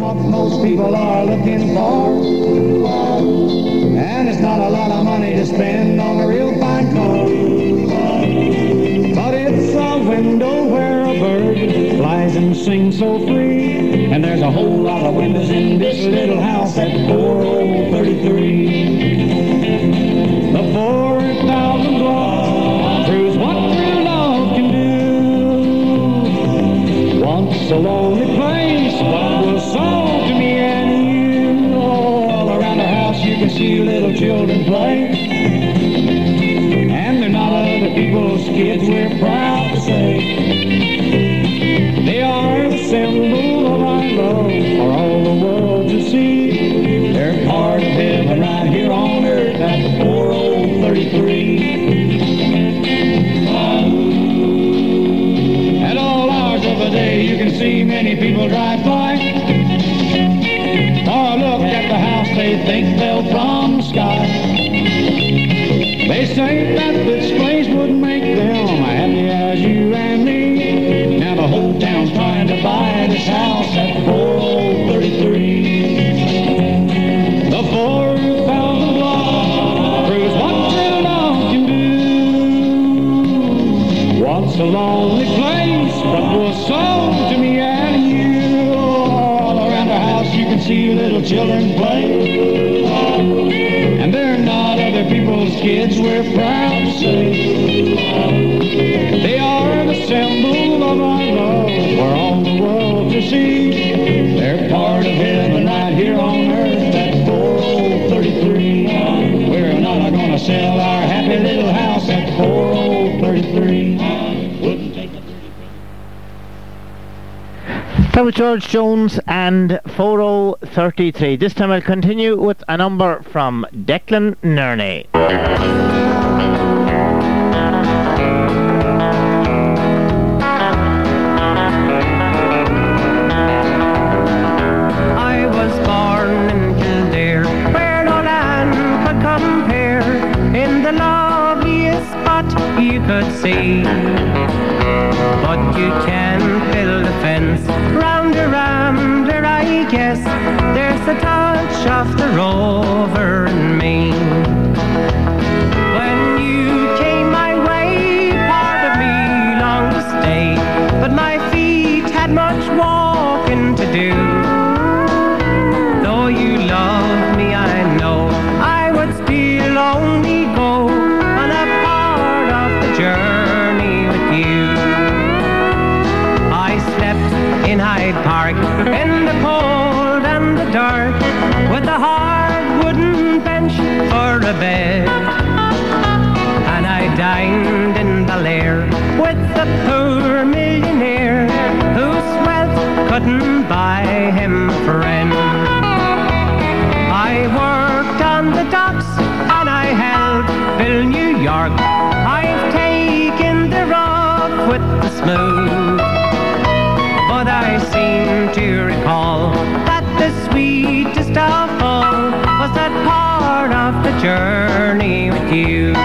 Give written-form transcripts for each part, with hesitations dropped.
what most people are looking for. And it's not a lot of money to spend on a real fine car. But it's a window where a bird flies and sings so free. And there's a whole lot of windows in this little house at 4033. The 4,000 block proves what true love can do. Once a lonely place, but was sold to me and you. All around our house you can see little children play. And they're not other people's kids, we're proud to say. They are the symbol of our love for all the world to see. They're part of heaven right here on earth at 4033. At all hours of the day you can see many people drive by. Or look at the house they think they'll from the sky. They say that this place would make them happy as you and me. Now the whole town's trying to buy this house at 4033. The 4,000 block proves what true love can do. Once a lonely place, but was sold to me and you. All around the house you can see little children play. And they're not other people's kids, we're proud to say. They are the symbol of our love for all the world to see. They're part of heaven right here on earth at 4033. We're not gonna sell our happy little house at 4033. Wouldn't take it. That was George Jones and 4033. This time I'll continue with a number from Declan Nerney. I was born in Kildare, where no land could compare, in the loveliest spot you could see. But you can't build a fence round a rambler, I guess. There's a touch of the rover in me. When you came my way, part of me longed to stay, but my feet had much walking to do. Though you love me, I know I would still only go on a part of the journey with you. I slept in Hyde Park in the cold and the dark, with a hard wooden bench for a bed. And I dined in Bel-Air with the poor millionaire whose wealth couldn't buy him a friend. I worked on the docks and I helped build New York. I've taken the rough with the smooth, but I seem to recall that the sweetest of all was that part of the journey with you.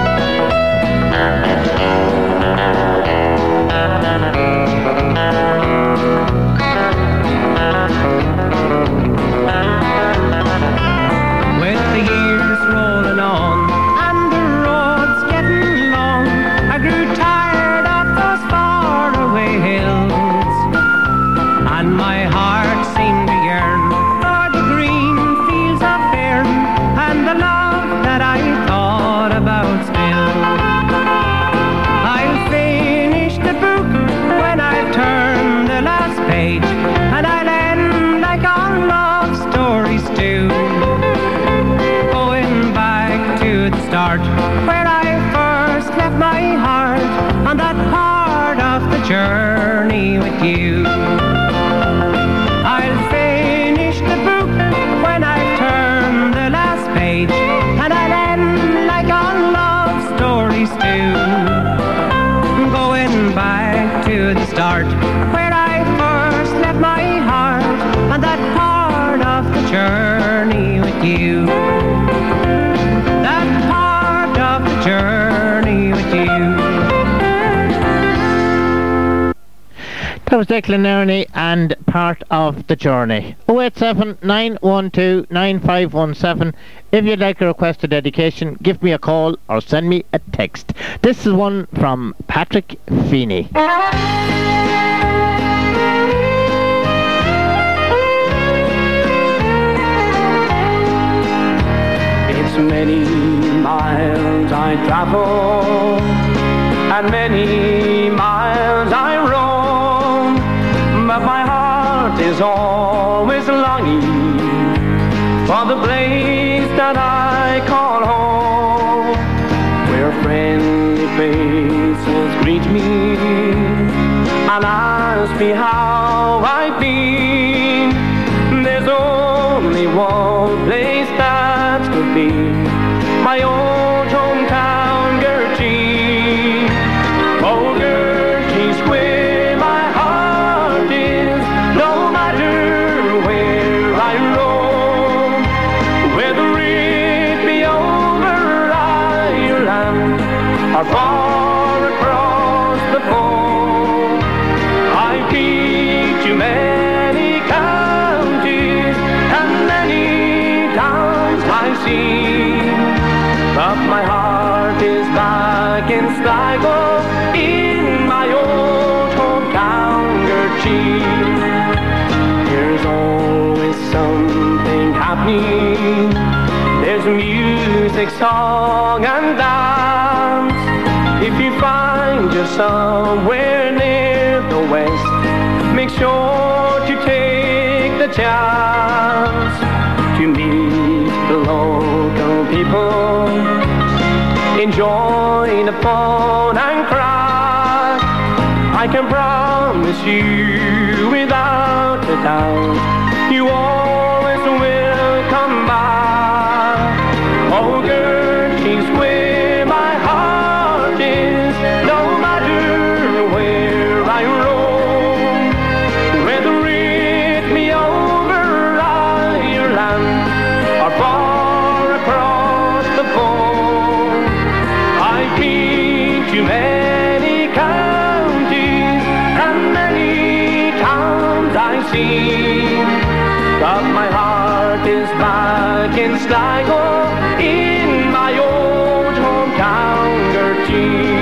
With the years rolling on and the roads getting long, I grew tired of those faraway hills, and my heart seemed to yearn for the green fields of Bern and the love that I thought about still. I'll finish the book when I turn the last page, and I'll end like all love stories do, going back to the start where I first left my heart on that part of the journey with you. I'll finish the book when I turn the last page, and I'll end like all love stories do, going back to the start where I first left my heart on that part of the journey with you. That part of the journey with you. That was Declan Ernie and Part of the Journey. 087 912 9517. If you'd like to request a dedication, give me a call or send me a text. This is one from Patrick Feeney. It's many miles I travel and many miles I roam, but my heart is always longing for the place that I call home, where friendly faces greet me and ask me how I've been. There's only one place that could be my old hometown, Gertie. Oh, Gertie's where my heart is, no matter where I roam. Whether it be over Ireland or far across the foam, I've been to many counties and many towns I've seen, but my heart is back in Sligo, in my old hometown, Gertie. There's always something happening. There's music, song and dance. If you find yourself somewhere near the west, make sure to take the chance to meet the local people, enjoy the fun and cry. I can promise you without a doubt, you always will come back. Oh, Gertie's where my heart is, no matter where I roam. Whether it be over Ireland or far across the foam, I've been to many counties and many towns I've seen, but my heart is back in Sligo, in my old hometown, Gertie.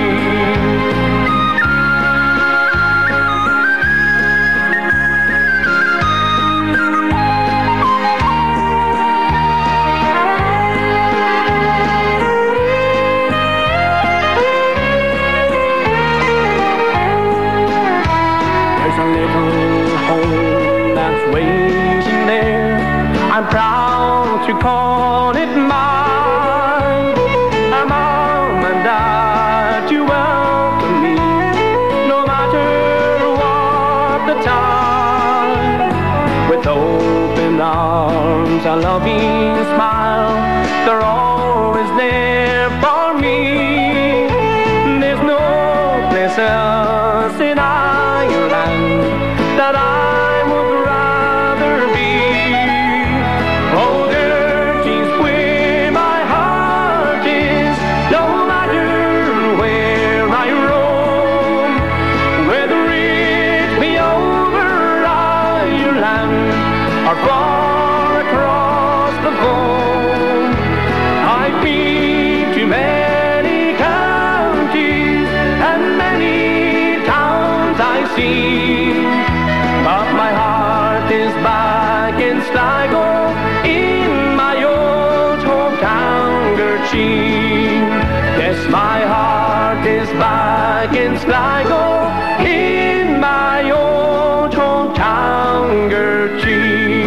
I'm proud to call it mine. A mom and dad to welcome me, no matter what the time. With open arms, a loving smile, they're always there for me. There's no place else in Ireland that I would rather be. Oh, Gertie's where my heart is, no matter where I roam. Whether it be over Ireland or far across the foam, I've been to many counties and many towns I've seen, but my heart is back in Sligo, in my old hometown, Gertie. Yes, my heart is back in Sligo, in my old hometown, Gertie.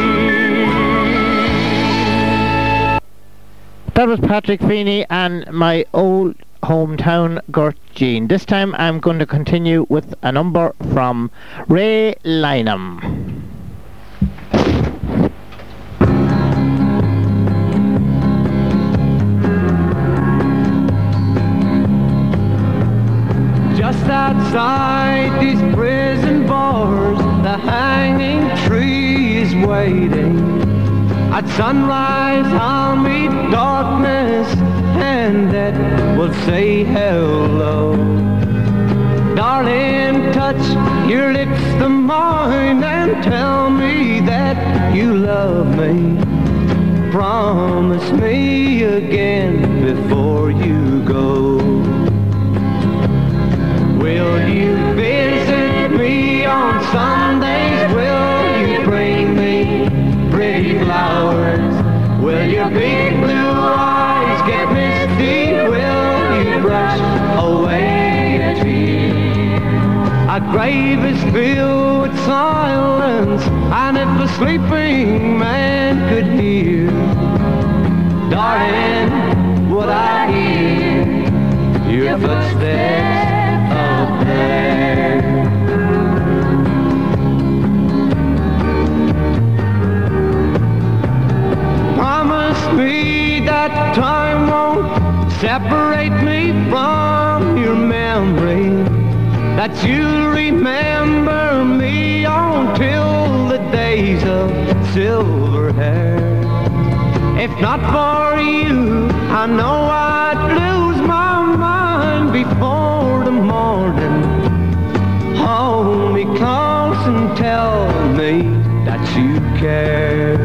That was Patrick Feeney and my old hometown, Gertjean. This time I'm going to continue with a number from Ray Lynham. Just outside these prison bars, the hanging tree is waiting. At sunrise I'll meet darkness, and that will say hello. Darling, touch your lips to mine and tell me that you love me. Promise me again before you go. Will you visit me on Sundays? Will you bring me pretty flowers? Will your big blue eyes get misty? Will you brush away a tear? Our grave is filled with silence, and if a sleeping man could hear, darling, would I hear your footsteps up there? Promise me that time won't separate me from your memory, that you'll remember me until the days of silver hair. If not for you, I know I'd lose my mind before the morning. Hold me close and tell me that you care.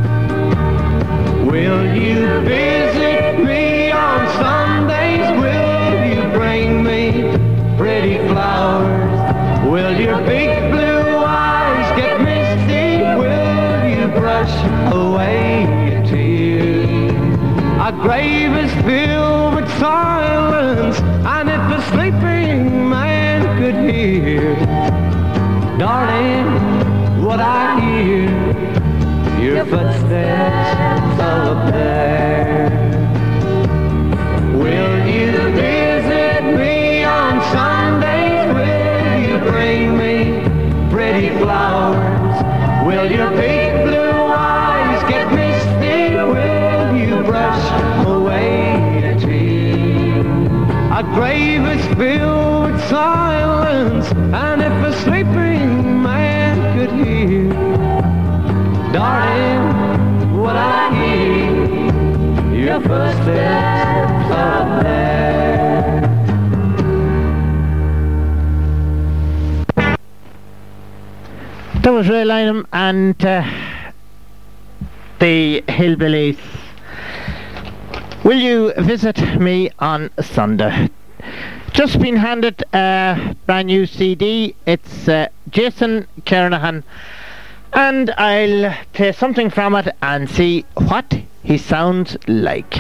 Will you visit me on Sundays? Will you bring me pretty flowers? Will your big blue eyes get misty? Will you brush away a tear? Our grave is filled with silence, and if a sleeping man could hear, darling, would I hear your footsteps up there? Will you visit me on Sundays? Will you bring me pretty flowers? Will your big blue eyes get misty? Will you brush away a tear? Our grave is filled with silence, and if a sleeping man could hear, darling, would I hear your footsteps up there? That was Ray Lynham and the Hillbillies. Will you visit me on Sunday? Just been handed a brand new CD. It's Jason Kernahan, and I'll play something from it and see what he sounds like.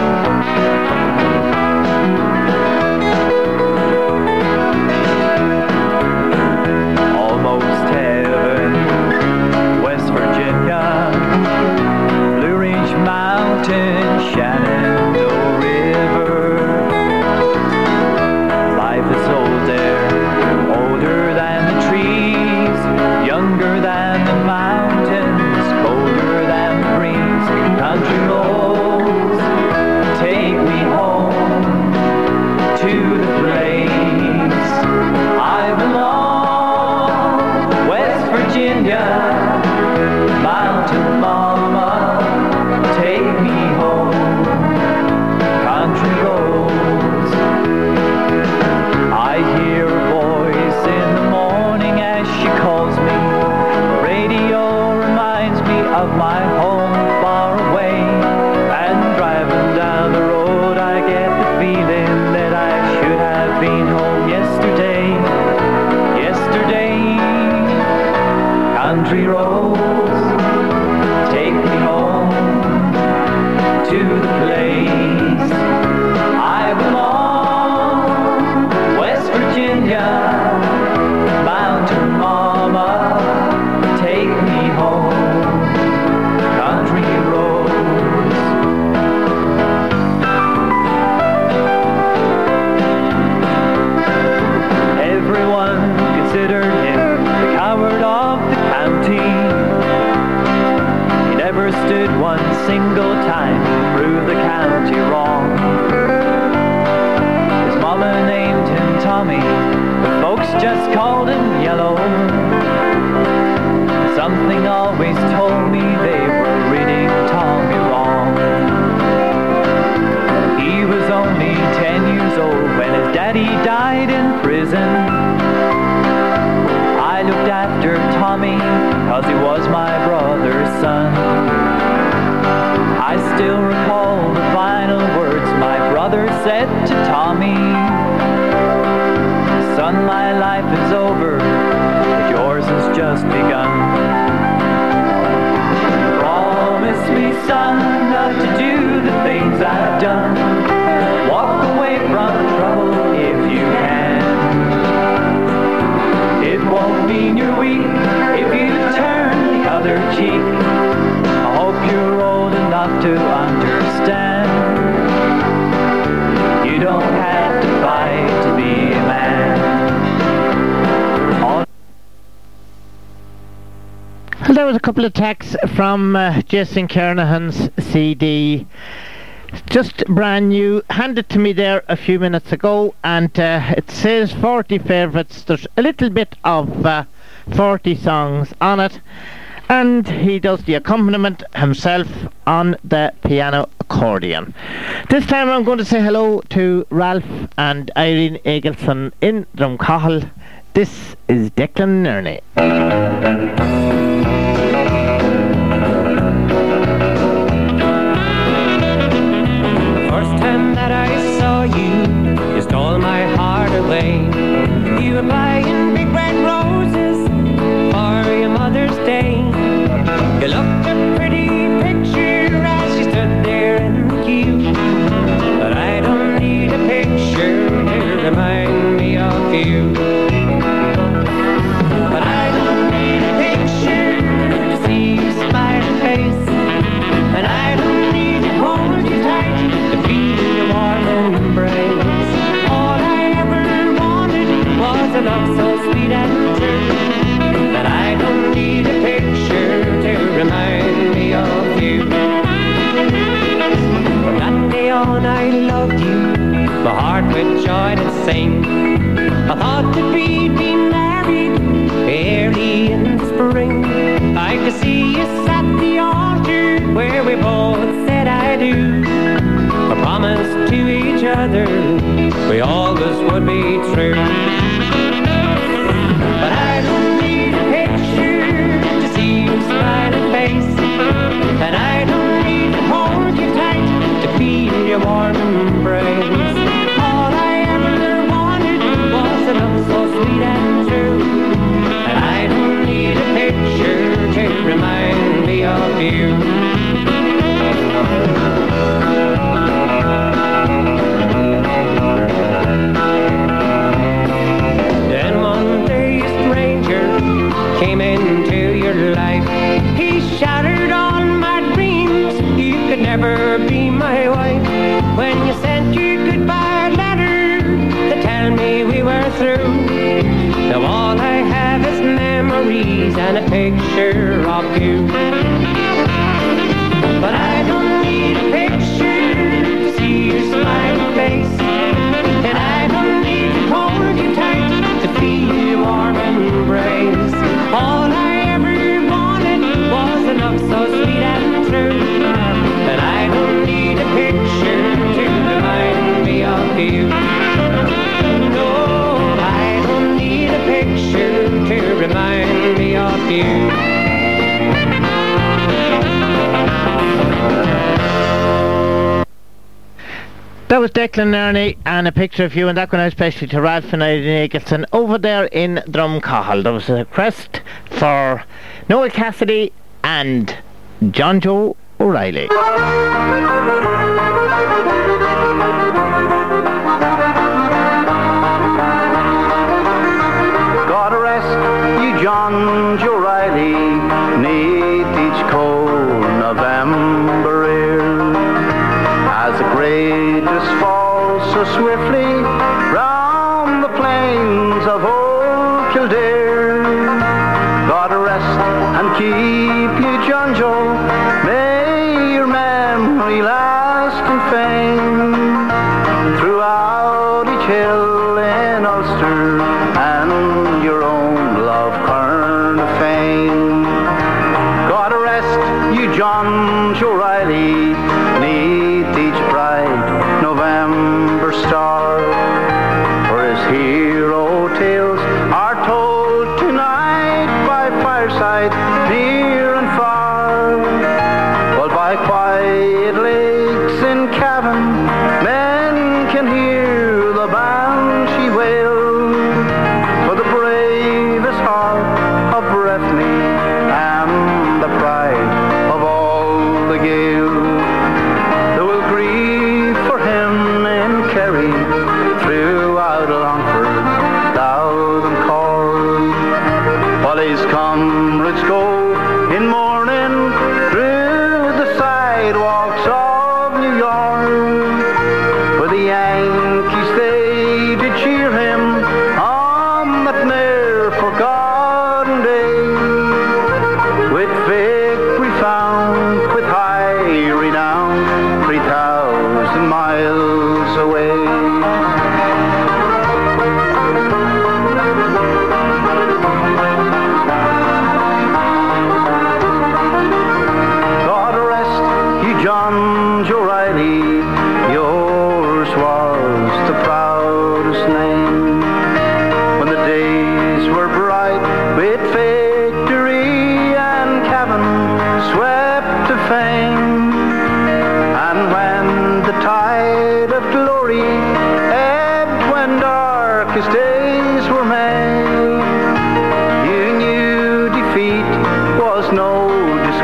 Almost heaven, West Virginia, Blue Ridge Mountain, Shenandoah River. Life is old there, older than the trees, younger than the mountains, colder than the breeze. Country roads take me home to the place I belong. West Virginia, mountain mama, take me home. Country roads. I hear a voice in the morning as she calls me. Radio reminds me of my home far away. And driving down the road I get the feeling that I should have been home yesterday. Yesterday. Country roads take me home to the place I belong. West Virginia, mountain mama, take me home. Country roads. Everyone considered him the coward of the county. He never stood one single time to prove the county wrong. His mama named him Tommy, but folks just called him Yellow. Something always told me they were reading Tommy wrong. He was only 10 years old when his daddy died in prison. was my brother's son. I still recall the final words my brother said to Tommy. Son, my life is over, but yours has just begun. Promise me, son, not to do the things I've done. Walk away from trouble if you can. It won't mean you're weak if you turn the other cheek. I hope you're old enough to understand. You don't have to fight to be a man. Well, there was a couple of texts from Jason Kernahan's CD. Just brand new, handed to me there a few minutes ago, and it says 40 favourites. There's a little bit of 40 songs on it, and he does the accompaniment himself on the piano accordion. This time I'm going to say hello to Ralph and Irene Eagleson in Drumcahill. This is Declan Nerney. That I saw you, you stole my heart away. You were buying big red roses for your Mother's Day. You looked a pretty picture as you stood there in the queue. But I don't need a picture to remind me of you. But I don't need a picture to see your smiling face. And I don't need to hold you tight to feel your warm embrace. All I ever wanted was a love so sweet and true. That I don't need a picture to remind me of you. From that day on I loved you, my heart with joy did sing. I thought that we'd be married early in the spring. I could see us at the altar where we both said I do. A promise to each other we always would be true. But I don't need a picture to see your smiling face. And I don't need to hold you tight to feel your warm embrace. All I ever wanted was a love so sweet and true. And I don't need a picture to remind me of you. Then one day a stranger came into your life. He shattered all my dreams. You could never be my wife. When you sent your goodbye letter to tell me we were through, now all I have is memories and a picture of you. But I don't need a picture to see your smiling face. And I don't need to hold you tight to feel your warm embrace. All I ever wanted was a love so sweet and true. And I don't need a picture to remind me of you. No, I don't need a picture to remind me of you. That was Declan Nerney and a picture of you, and that went out especially to Ralph and Irene Eagleson over there in Drumcahill. There was a request for Noel Cassidy and John Joe O'Reilly. God rest you, John Joe O'Reilly, neath each cold November air, as the greatest falls so swiftly round the plains of old Kildare. God rest and keep you, John Joe, may your memory last in fame throughout each hill in Ulster and your own love cairn of fame. God rest you, John Joe O'Reilly, neath each bright November star, for his hero tales are told tonight by fireside near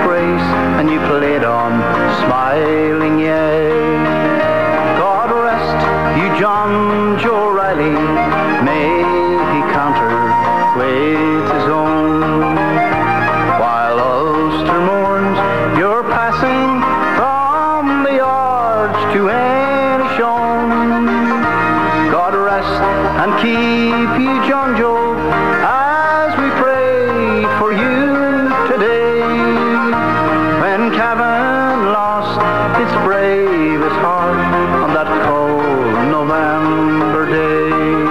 disgrace, and you played on, smiling yea. God rest you, John Joe Riley, may he counterweight his own. While Ulster mourns your passing from the arch to Inishowen, God rest and keep you, John Joe, as we pray for you today. When Cavan lost its bravest heart on that cold November day.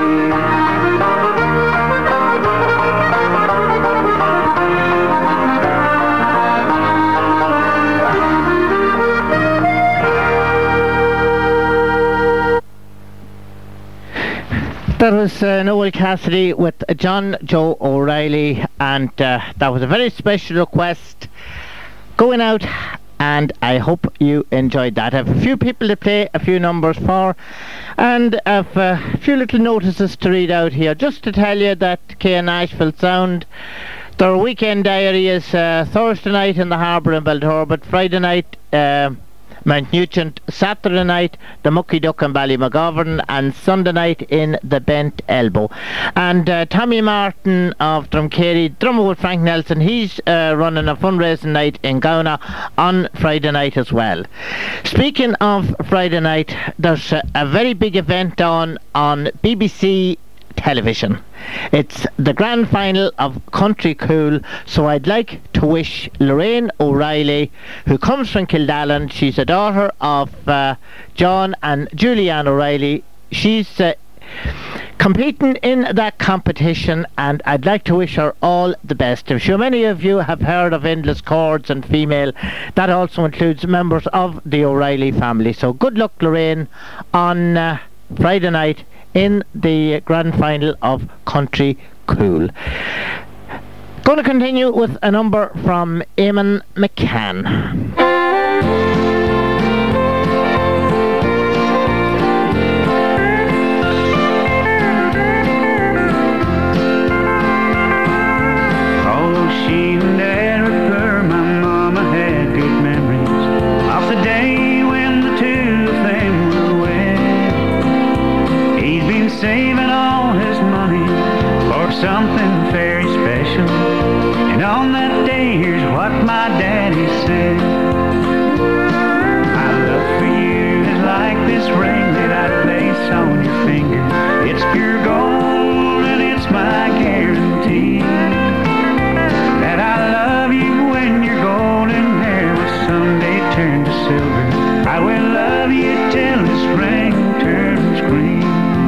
That was Noel Cassidy with John Joe O'Reilly, and that was a very special request going out, and I hope you enjoyed that. I have a few people to play a few numbers for, and I have a few little notices to read out here, just to tell you that KN Nashville Sound, their weekend diary is Thursday night in the Harbour in Balthurbet, Friday night Mount Nugent, Saturday night the Mucky Duck in Ballymcgovern, and Sunday night in the Bent Elbow. And Tommy Martin of Drumcarey, drummer with Frank Nelson, he's running a fundraising night in Gowna on Friday night as well. Speaking of Friday night, there's a very big event on BBC television. It's the grand final of Country Cool, so I'd like to wish Lorraine O'Reilly, who comes from Kildallan, she's a daughter of John and Julianne O'Reilly. She's competing in that competition, and I'd like to wish her all the best. I'm sure many of you have heard of Endless Chords and Female. That also includes members of the O'Reilly family. So good luck, Lorraine, on Friday night in the grand final of Country Cool. Going to continue with a number from Eamon McCann. Oh, she never put my mama had good memories of the day when the two of them were wed. He'd been saving all his money for something very special, and on that day here's what my daddy said: my love for you is like this ring that I place on your finger. It's pure gold and it's my guarantee that I love you when your golden hair will someday turn to silver. I will love you till this ring turns green.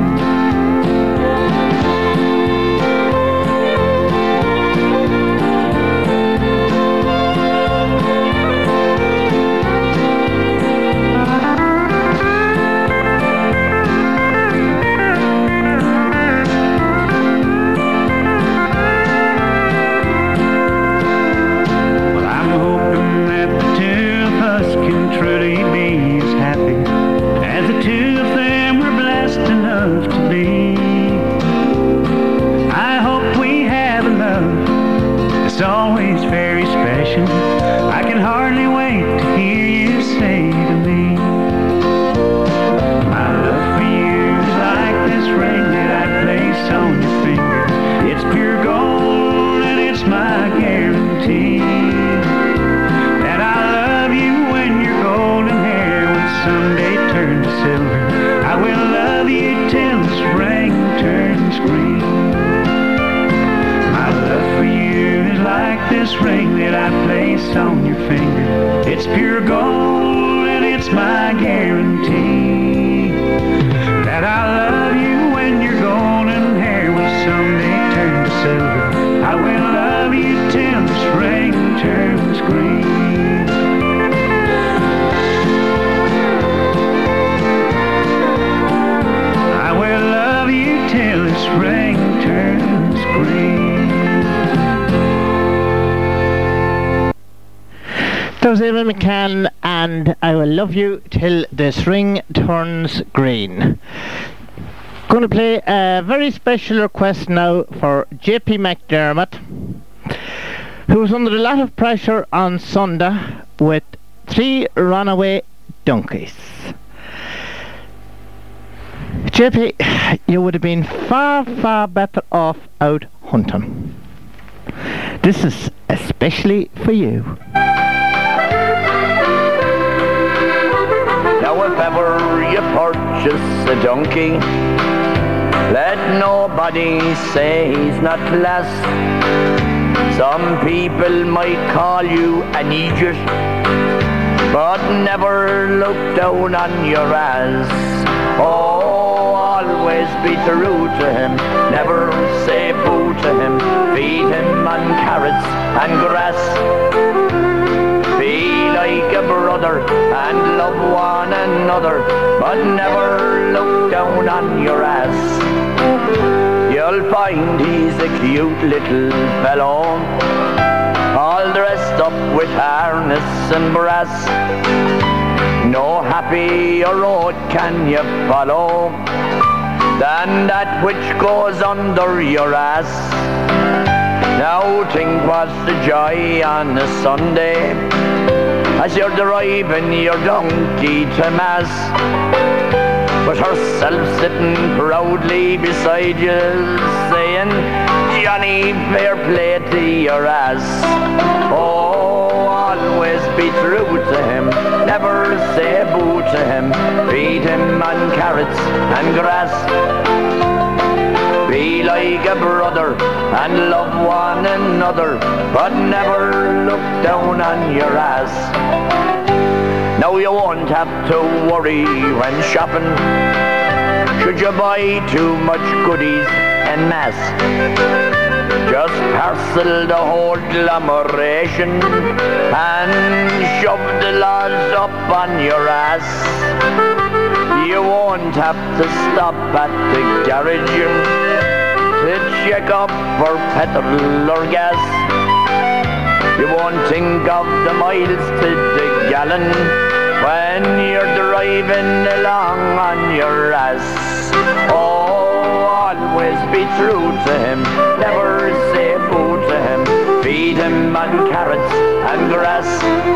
This ring that I place on your finger, it's pure gold and it's my guarantee that I love you when your golden hair will someday turn to silver. I will love you till this ring turns green. I will love you till this ring turns green. That was Eamon McCann, and I will love you till this ring turns green. Going to play a very special request now for JP McDermott, who was under a lot of pressure on Sunday with 3 runaway donkeys. JP, you would have been far, far better off out hunting. This is especially for you. Now if ever you purchase a donkey, let nobody say he's not class. Some people might call you an idiot, but never look down on your ass. Oh, always be true to him, never say boo to him. Feed him on carrots and grass. Be like a brother and love one another, but never look down on your ass. You'll find he's a cute little fellow, all dressed up with harness and brass. No happier road can you follow than that which goes under your ass. Now think what's the joy on a Sunday as you're driving your donkey to mass, with herself sitting proudly beside you, saying, Johnny, fair play to your ass. Oh, always be true to him, never say boo to him. Feed him on carrots and grass. Be like a brother and love one another, but never look down on your ass. Now you won't have to worry when shopping, should you buy too much goodies en masse. Just parcel the whole agglomeration and shove the laws up on your ass. You won't have to stop at the garage to check up for petrol or gas. You won't think of the miles to the gallon when you're driving along on your ass. Oh, always be true to him, never say boo to him. Feed him on carrots and grass.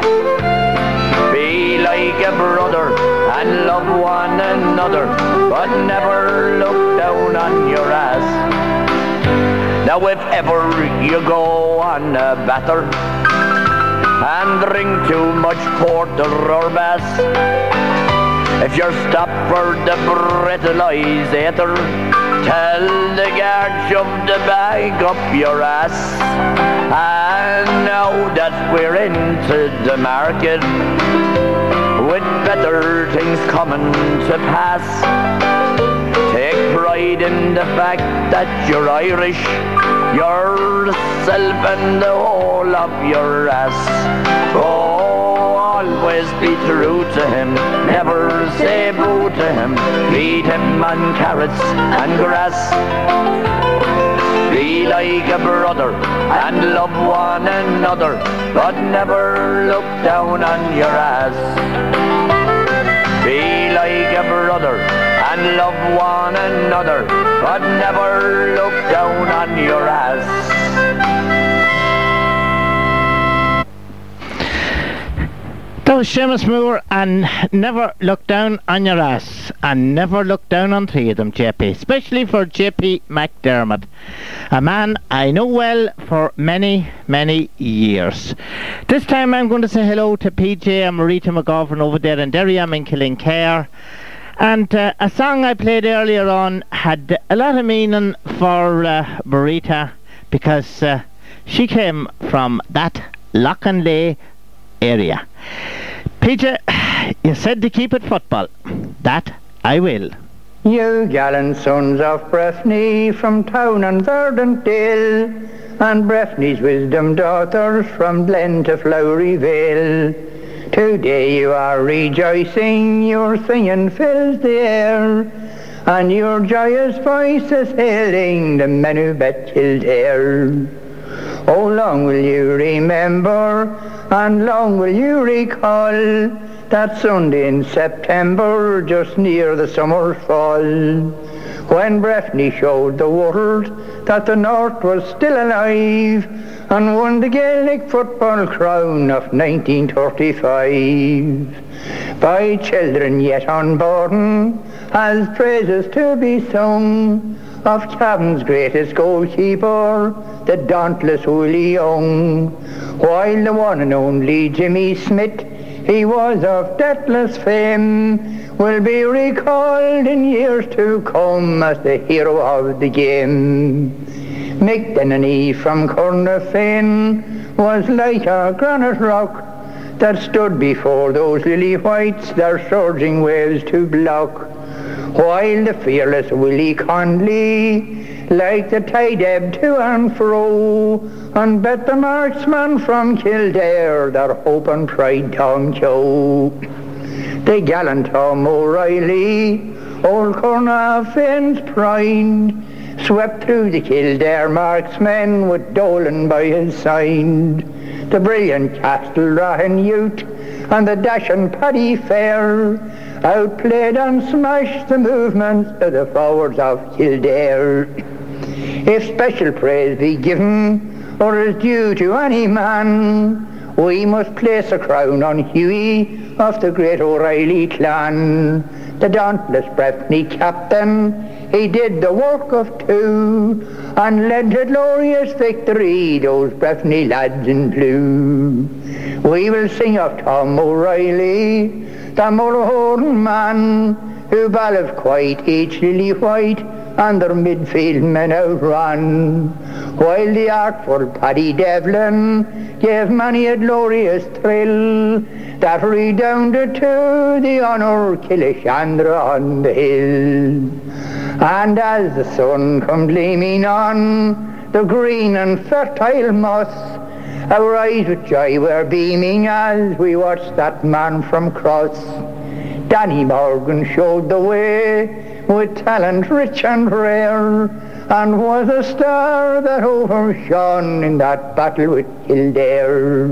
Be like a brother and love one another, but never look down on your ass. Now if ever you go on a batter and drink too much porter or bass, if you're stopped for the breathalyzer, tell the guard shove the bag up your ass. And now that we're into the market, with better things coming to pass, take pride in the fact that you're Irish, yourself and the whole of your ass. Oh, always be true to him, never say boo to him. Feed him on carrots and grass. Be like a brother and love one another, but never look down on your ass. Be like a brother and love one another, but never look down on your ass. That was Seamus Moore and Never Look Down on Your Ass, and never look down on 3 of them, JP, especially for JP McDermott, a man I know well for many, many years. This time I'm going to say hello to PJ and Marita McGovern over there in Derryam in Killincare. And a song I played earlier on had a lot of meaning for Marita, because she came from that Lochanlay area. Peter, you said to keep it football. That I will. You gallant sons of Breffni from town and Verdantdale, and Breffni's wisdom daughters from Glen to Flowery Vale. Today you are rejoicing, your singing fills the air, and your joyous voice is hailing the men who bet Kildare. Oh, long will you remember, and long will you recall that Sunday in September, just near the summer's fall, when Breffni showed the world that the North was still alive and won the Gaelic football crown of 1935. By children yet unborn, as praises to be sung of Cavan's greatest goalkeeper, the dauntless Willie Young, while the one and only Jimmy Smith, he was of deathless fame, will be recalled in years to come as the hero of the game. Mick Dennany from Cornafin was like a granite rock that stood before those lily whites, their surging waves to block, while the fearless Willie Conley, like the tide ebbed to and fro, and bet the marksman from Kildare, their hope and pride, Tom Joe. The gallant Tom O'Reilly, old Cornafin's pride, swept through the Kildare marksmen with Dolan by his side. The brilliant Castlerahan youth and the dashing Paddy Fair outplayed and smashed the movements of the forwards of Kildare. If special praise be given or is due to any man, we must place a crown on Hughie of the great O'Reilly clan. The dauntless Breffni captain, he did the work of two and led to glorious victory those Breffni lads in blue. We will sing of Tom O'Reilly, the Mulhorn man, who ballived quite each lily white and their midfield men outran, while the artful Paddy Devlin gave many a glorious thrill that redounded to the honour Killishandra on the hill. And as the sun come gleaming on the green and fertile moss, our eyes with joy were beaming as we watched that man from Cross. Danny Morgan showed the way with talent rich and rare, and was a star that overshone in that battle with Kildare.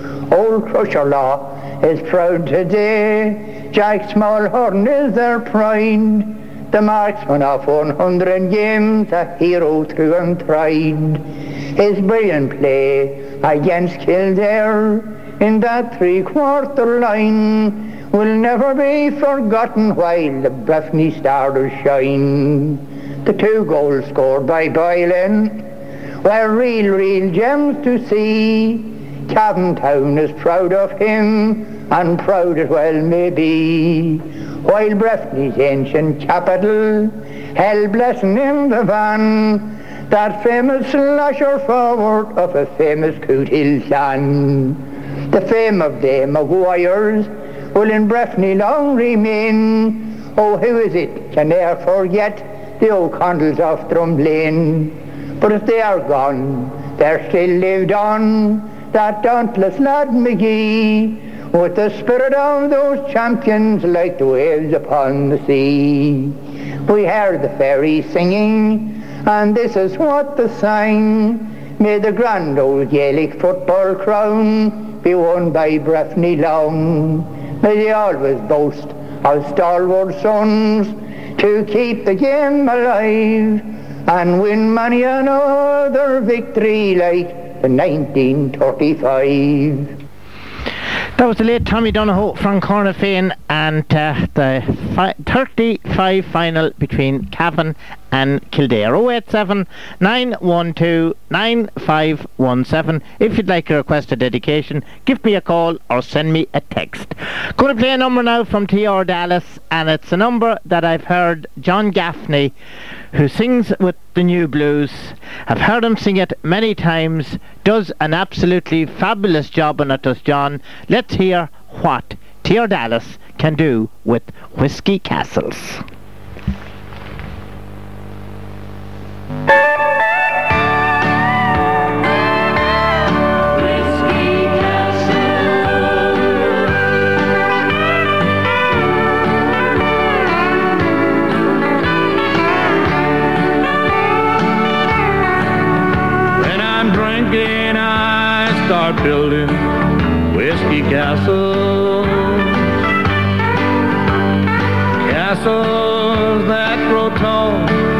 Old Crusher Law is proud today, Jack Smallhorn is their pride, the marksman of 100 games, a hero through and tried. His brilliant play against Kildare in that three-quarter line will never be forgotten while the Breffni stars shine. The 2 goals scored by Boylan were real gems to see. Cavan Town is proud of him, and proud as well may be, while Breffni's ancient capital held blessing in the van that famous slasher forward of a famous Cootehill clan. The fame of Dame Maguire's will in Breffni long remain. Oh, who is it can ne'er forget the O'Connells of Drumlane? But if they are gone, there still lived on that dauntless lad McGee, with the spirit of those champions like the waves upon the sea. We heard the fairies singing, and this is what they sang: may the grand old Gaelic football crown be won by Breffni long. May they always boast of stalwart sons to keep the game alive and win many another victory like the 1935. That was the late Tommy Donohoe from Cornafin, and the 35 final between Cavan and Kildare. 087 912 9517. If you'd like to request a dedication, give me a call or send me a text. Going to play a number now from T.R. Dallas, and it's a number that I've heard John Gaffney, who sings with the New Blues. I've heard him sing it many times, does an absolutely fabulous job on it, does John. Let's hear what T.R. Dallas can do with Whiskey Castles. Start building whiskey castles, castles that grow tall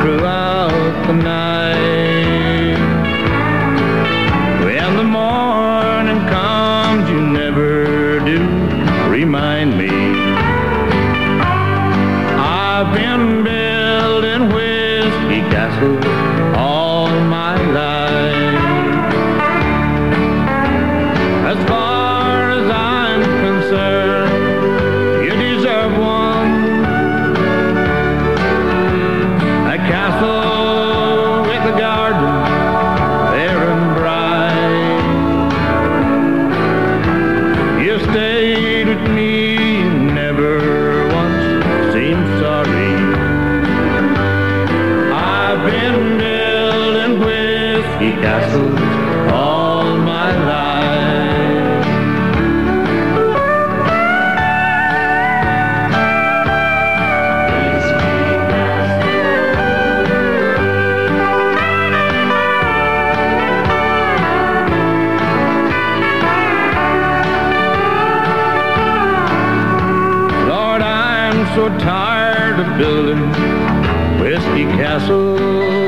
so tired of building whiskey castles,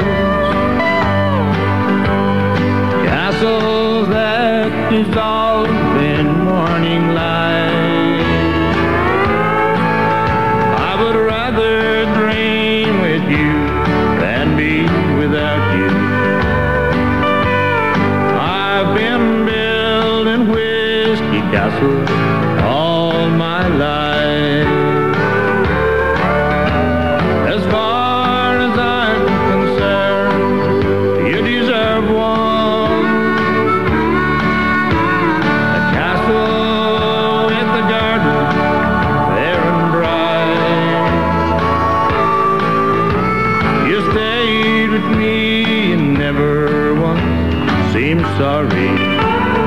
castles that dissolve in morning light. I would rather dream with you than be without you. I've been building whiskey castles all my life. As far as I'm concerned, you deserve one. A castle with a garden fair and bright. You stayed with me and never once seemed sorry.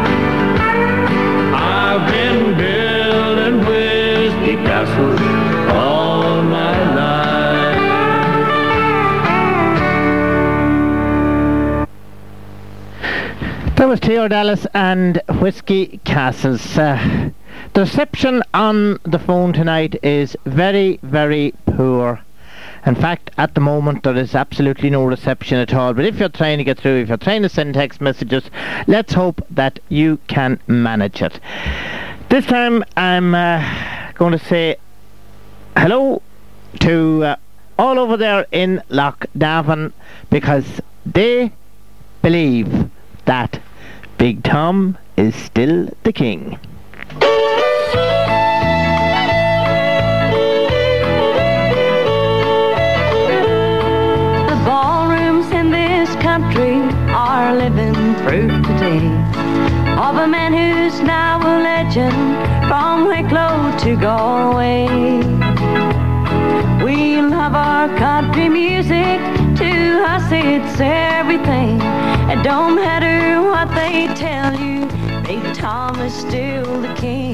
I've been building whiskey castles all my life. That was Theo Dallas and Whiskey Castles. The reception on the phone tonight is very, very poor. In fact, at the moment there is absolutely no reception at all. But if you're trying to get through, if you're trying to send text messages, let's hope that you can manage it. This time I'm going to say hello to all over there in Loch Davin, because they believe that Big Tom is still the king. Are living proof today of a man who's now a legend from Wicklow to Galway. We love our country music, to us it's everything. It don't matter what they tell you, Big Tom is still the king.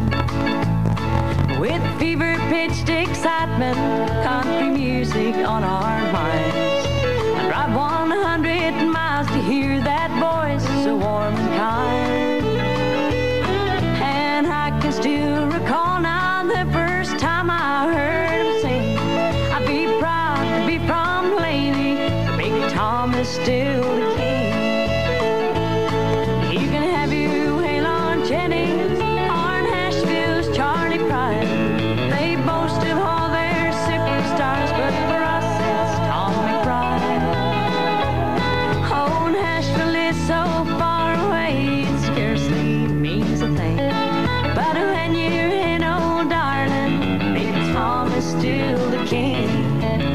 With fever-pitched excitement, country music on our minds. I drive 100 miles to hear that voice so warm and kind. And I can still recall now the first time I heard him sing. I'd be proud to be from Lady, Big Tom is still the king. You can have your Waylon Jennings or Nashville's Charlie Pride. They boast of all their superstars, but for us it's Tom McBride. Oh, Nashville is so far away, it scarcely means a thing. But when you're in old Ireland, Big Tom is still the king.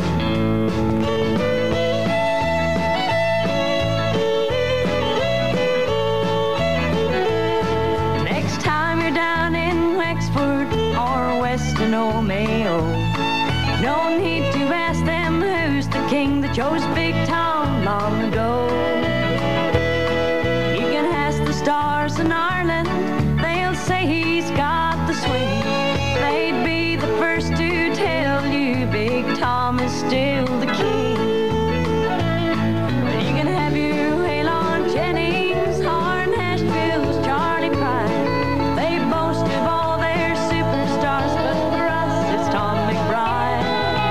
Next time you're down in Wexford or Weston or Mayo, no need to ask them who's the king that chose Big Tom long ago. You can ask the stars in Ireland, they'll say he's got the swing. They'd be the first to tell you Big Tom is still the king. You can have your Waylon Jennings or Nashville's Charlie Pride. They boast of all their superstars, but for us it's Tom McBride.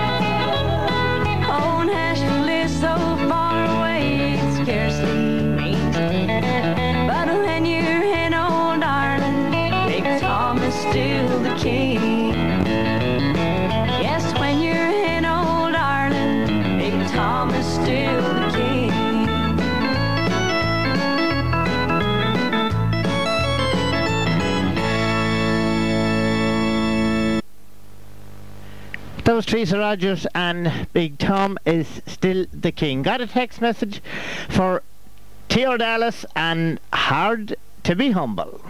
Oh, Nashville is so far away, it scarcely means a thing. But when you're in old Ireland, Big Tom is still the king. Yes, when you're in old Ireland, Big Tom is still the king. That was Teresa Rogers and Big Tom is still the king. Got a text message for Theo Dallas and Hard to be Humble.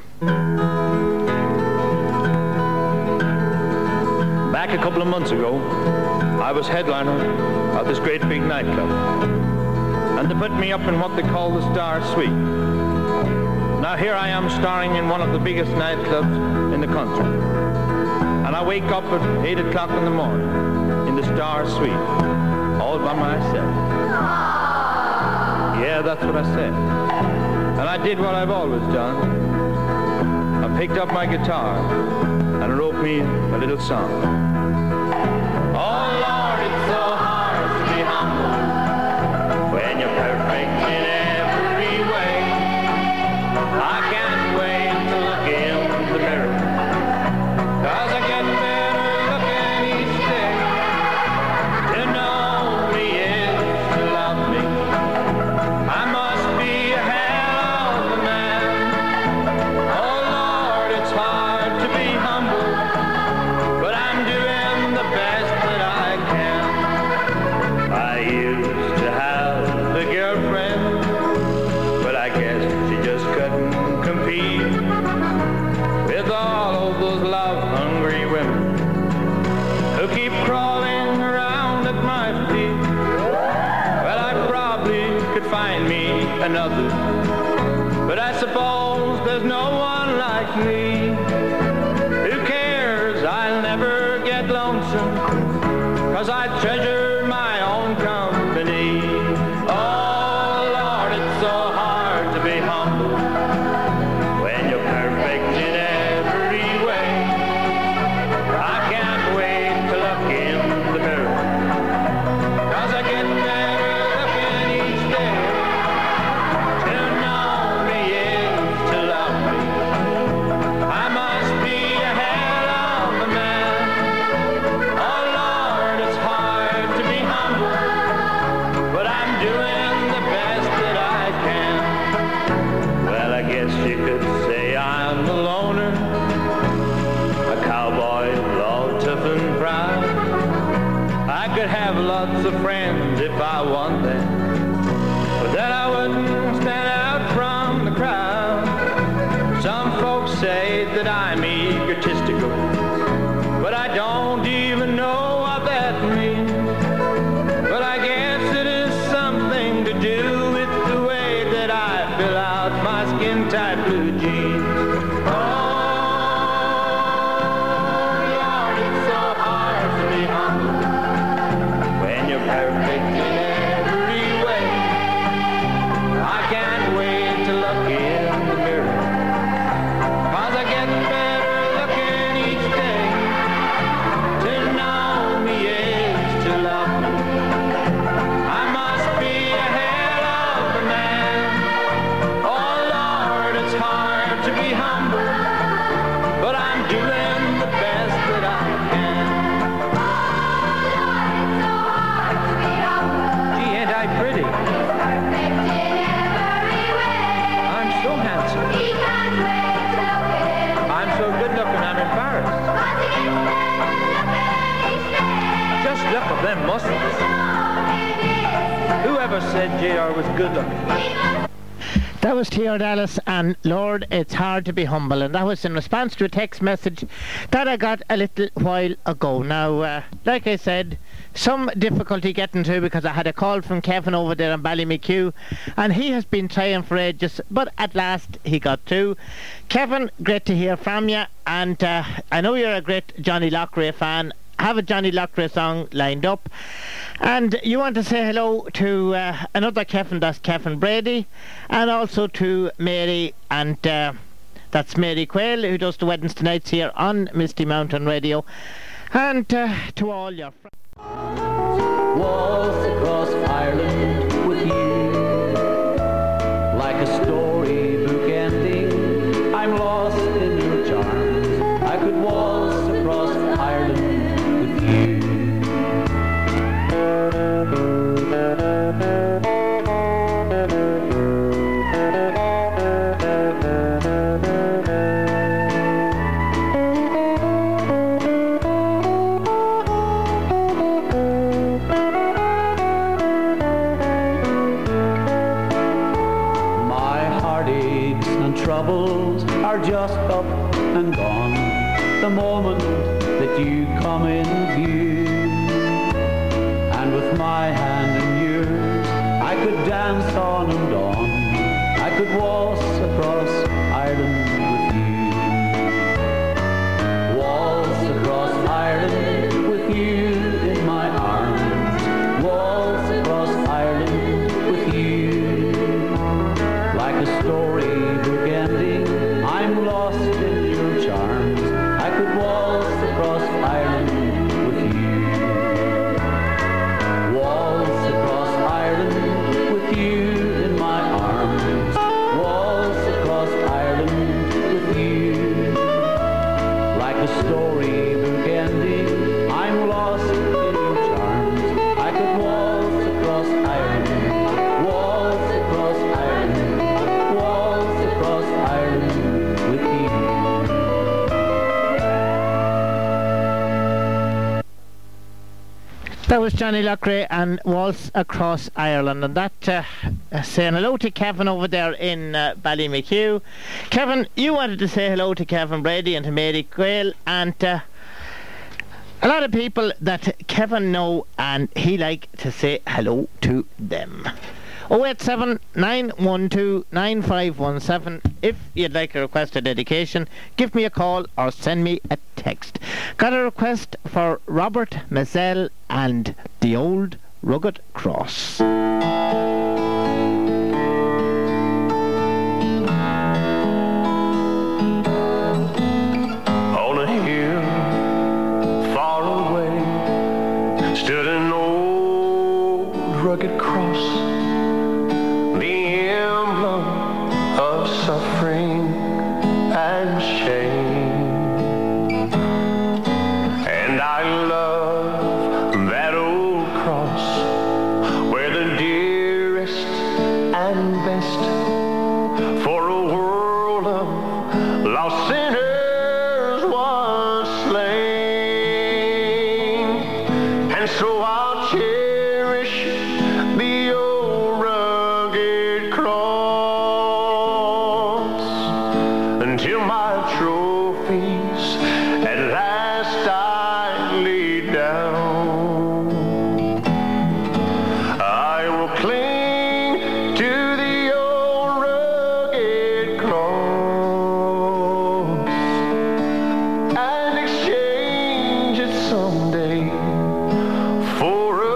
Back a couple of months ago, I was headliner of this great big nightclub, and they put me up in what they call the Star Suite. Now here I am starring in one of the biggest nightclubs in the country, and I wake up at 8 o'clock in the morning in the Star Suite, all by myself. Yeah, that's what I said. And I did what I've always done. I picked up my guitar and wrote me a little song. another. But I suppose there's no one like me. Who cares? I'll never get lonesome, 'cause I treasure my own company. Oh Lord, it's so hard to be humble when you're perfect in every way. I can't wait to look in the mirror, 'cause I get better looking each day. To know me is to love me. I must be a hell of a man. Oh Lord, it's hard to be humble, but I'm doing the best that I can. Well, I guess you could say I'm a loner, a cowboy, all tough and proud. I could have lots of friends if I want them, but then I wouldn't stand out from the crowd. Some folks say that I'm egotistical, but I don't even know what that means. But I guess it is something to do with the way that I fill out my skin-tight blue jeans. Oh, Lord, it's so hard to be humble when you're perfect in every way. I can't wait to look in the mirror, 'cause I get better looking each day. To know me is to love me. I must be a hell of a man. Oh Lord, it's hard to be humble, but I'm doing the best that I can. Gee, ain't I pretty? I'm so handsome. I'm so good looking, I'm embarrassed. Just look at them muscles. Whoever said JR was good looking? That was T.R. Dallas and Lord, It's Hard to Be Humble, and that was in response to a text message that I got a little while ago. Now, like I said, some difficulty getting through because I had a call from Kevin over there in Ballymacue, and he has been trying for ages, but at last he got through. Kevin, great to hear from you, and I know you're a great Johnny Lockray fan. Have a Johnny Lockray song lined up, and you want to say hello to another Kevin, that's Kevin Brady, and also to Mary, and that's Mary Quayle, who does the Wednesday nights here on Misty Mountain Radio, and to all your friends. Waltz across Ireland with you, like a storybook ending. I'm lost in your charms. I could waltz across Ireland with you. Troubles are just up and gone the moment that you come in view. And with my hand in yours, I could dance on and on. I could waltz across Ireland with you. Waltz across Ireland with you in my arms. Waltz across Ireland with you, like a storybook ending. I'm lost in your charms. I could waltz across Ireland with you. Waltz across Ireland with you in my arms. Waltz across Ireland with you, like a storybook ending. I'm lost in your charms. I could waltz across Ireland. Waltz across Ireland. Waltz across Ireland with you. That was Johnny Lockray and Waltz Across Ireland, and that saying hello to Kevin over there in Ballymacue. Kevin, you wanted to say hello to Kevin Brady and to Mary Quayle, and a lot of people that Kevin know, and he like to say hello to them. 087 912 9517. If you'd like to request a dedication, give me a call or send me a text. Got a request for Robert Mazel and the Old Rugged Cross. On a hill far away stood an old rugged cross, the emblem of suffering and shame. And I love that old cross, where the dearest and best for a world of lost sinners was slain. And so I'll cherish the old rugged cross until my trophies at last I lay down. I will cling to the old rugged cross and exchange it someday for a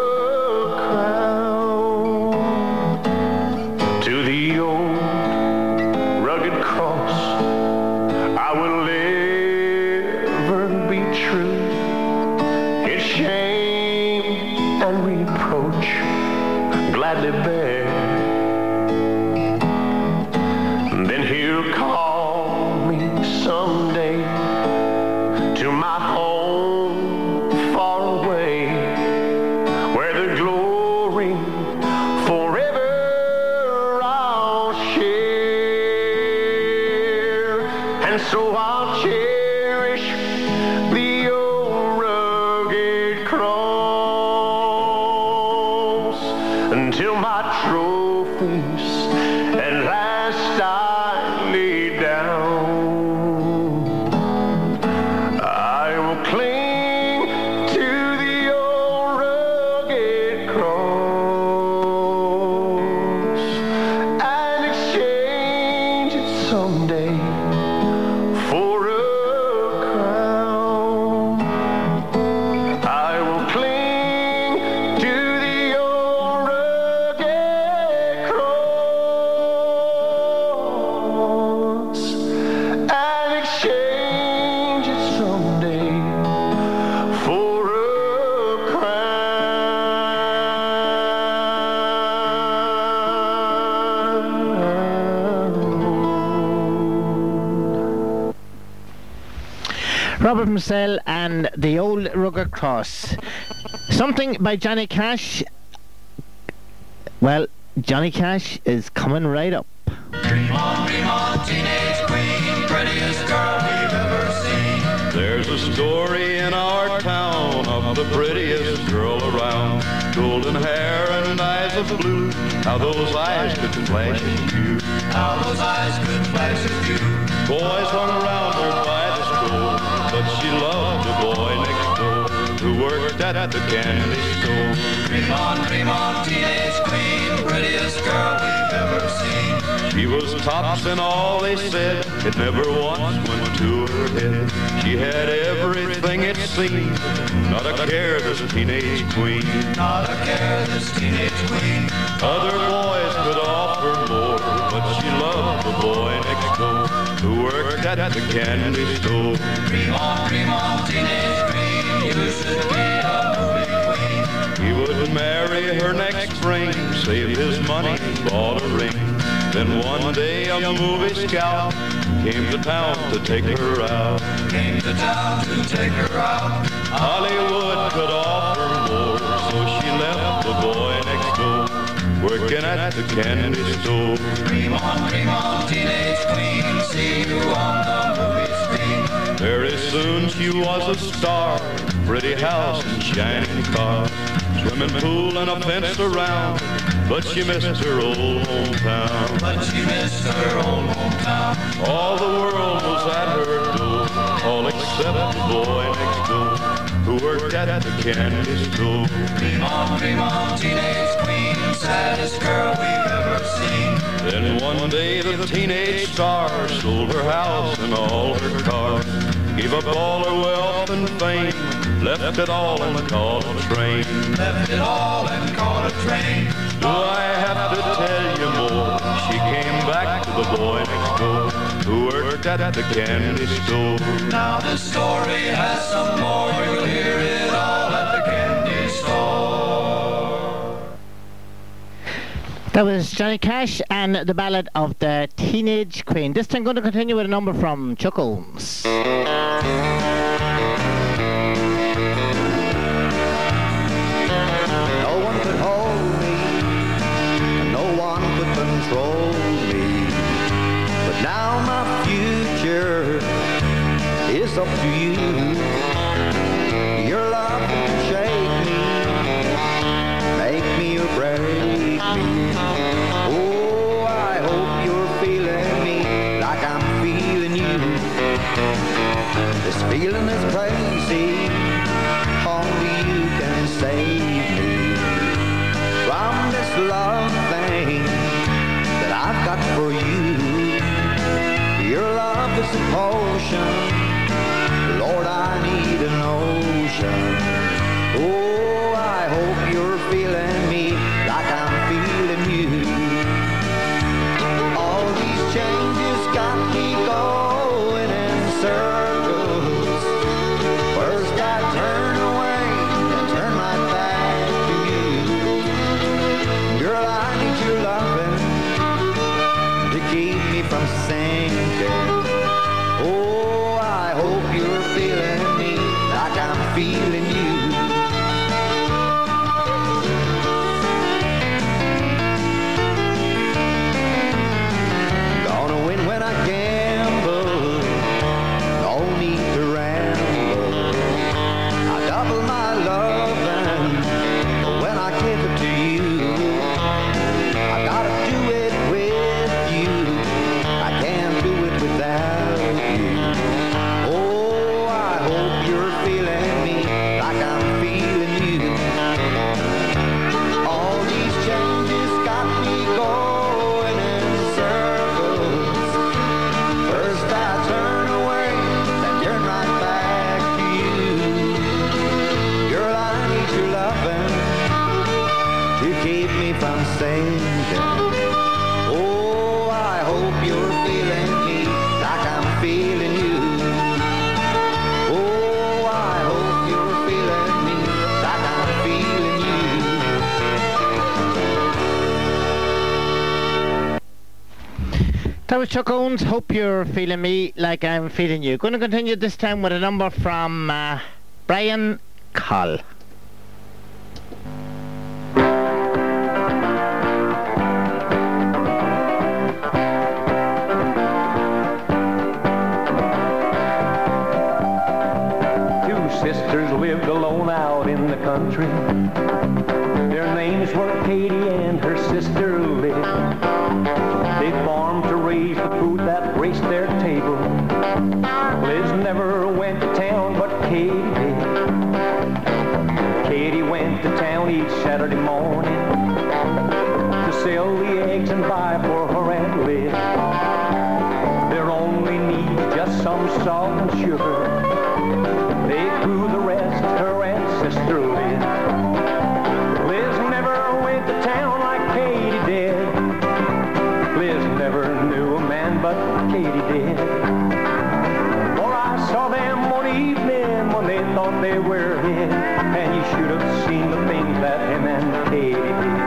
crown. To the old rugged cross I will ever be true. Its shame and reproach gladly bear. Then he'll call me someday to my home far away, where the glory forever I'll share. And so I'll cherish the old rugged cross until my trophies at last I lay down. I will cling to the old rugged cross and exchange it someday for a crown. I will cling to the old rugged cross and exchange it someday for a crown. Robert Mazel and the Old Rugged Cross. Something by Johnny Cash. Well, Johnny Cash is coming right up. Dream on, teenage queen, prettiest girl we've ever seen. There's a story in our town of the prettiest girl around. Golden hair and eyes of blue, how those eyes could flash at you. How those eyes could flash at you. Boys hung around her by the school, but she loved the boy next door who worked at the candy store. Dream on, teenage queen, prettiest girl we've ever seen. She was tops in all they said, it never once went to her head. She had everything it seemed, not a care, this teenage queen. Not a care, this teenage queen. Other boys could offer more, but she loved the boy next door who worked at the candy store. Dream on, teenage queen, you should be a movie queen. He would marry her next spring, save his money, bought a ring. Then one day a movie scout came to town to take her out. Came to town to take her out. Hollywood could offer more, so she left the boy next door, working at the candy store. Dream on, teenage queen, see you on the movie screen. Very soon she was a star, pretty house and shining car, swimming pool and a fence around, but she missed her old hometown. But she missed her old hometown. All the world was at her door, all except the boy next door who worked at the candy store. Dream on, teenage queen, saddest girl we've ever seen. Then one day the teenage star sold her house and all her cars, gave up all her wealth and fame, left it all and caught a train. Left it all and caught a train. Do I have to tell you more? She came back to the boy next door who worked at the candy store. Now the story has some more. You'll hear it all at the candy store. That was Johnny Cash and the ballad of the Teenage Queen. This time I'm going to continue with a number from Chuck Holmes. No one could hold me, no one could control me, but now my future is up to you. Your love can shake me, make me or break me. Oh, I hope you're feeling me like I'm feeling you. This feeling is crazy, only you can save me from this love thing that I've got for you. Your love is a potion, Lord, I need an ocean. Oh, I hope you're feeling me like I'm feeling you. All these changes got me going in circles. First I turn away, then turn my back to you. Girl, I need your loving to keep me from sinking. Oh, I hope you're feeling me like I'm feeling you. Gonna win when I gamble, no need to ramble. I double my loving when I give it to you. I gotta do it with you, I can't do it without you. Oh, I hope you're feeling me like I'm feeling you. All these changes got me going in circles. First I turn away, then turn right back to you. Girl, I need your loving to keep me from sinking. Oh, I hope you're feeling me like I'm feeling you. Oh, I hope you're feeling me like I'm feeling you. That was Chuck Owens. Hope you're feeling me like I'm feeling you. Going to continue this time with a number from Brian Coll. Two sisters lived alone out in the country. Their names were Katie and her sister Liz. They farmed to raise the food that graced their table. Liz never went to town, but Katie did. Katie went to town each Saturday morning to sell the eggs and buy for her Aunt Liz. Their only need just some salt and sugar. They grew the rest, her Aunt Sister Liz. Liz never went to town like Katie did. Liz never knew a man, but Katie did. For I saw them one evening when they thought they were in, and you should have seen the things that him and Katie did.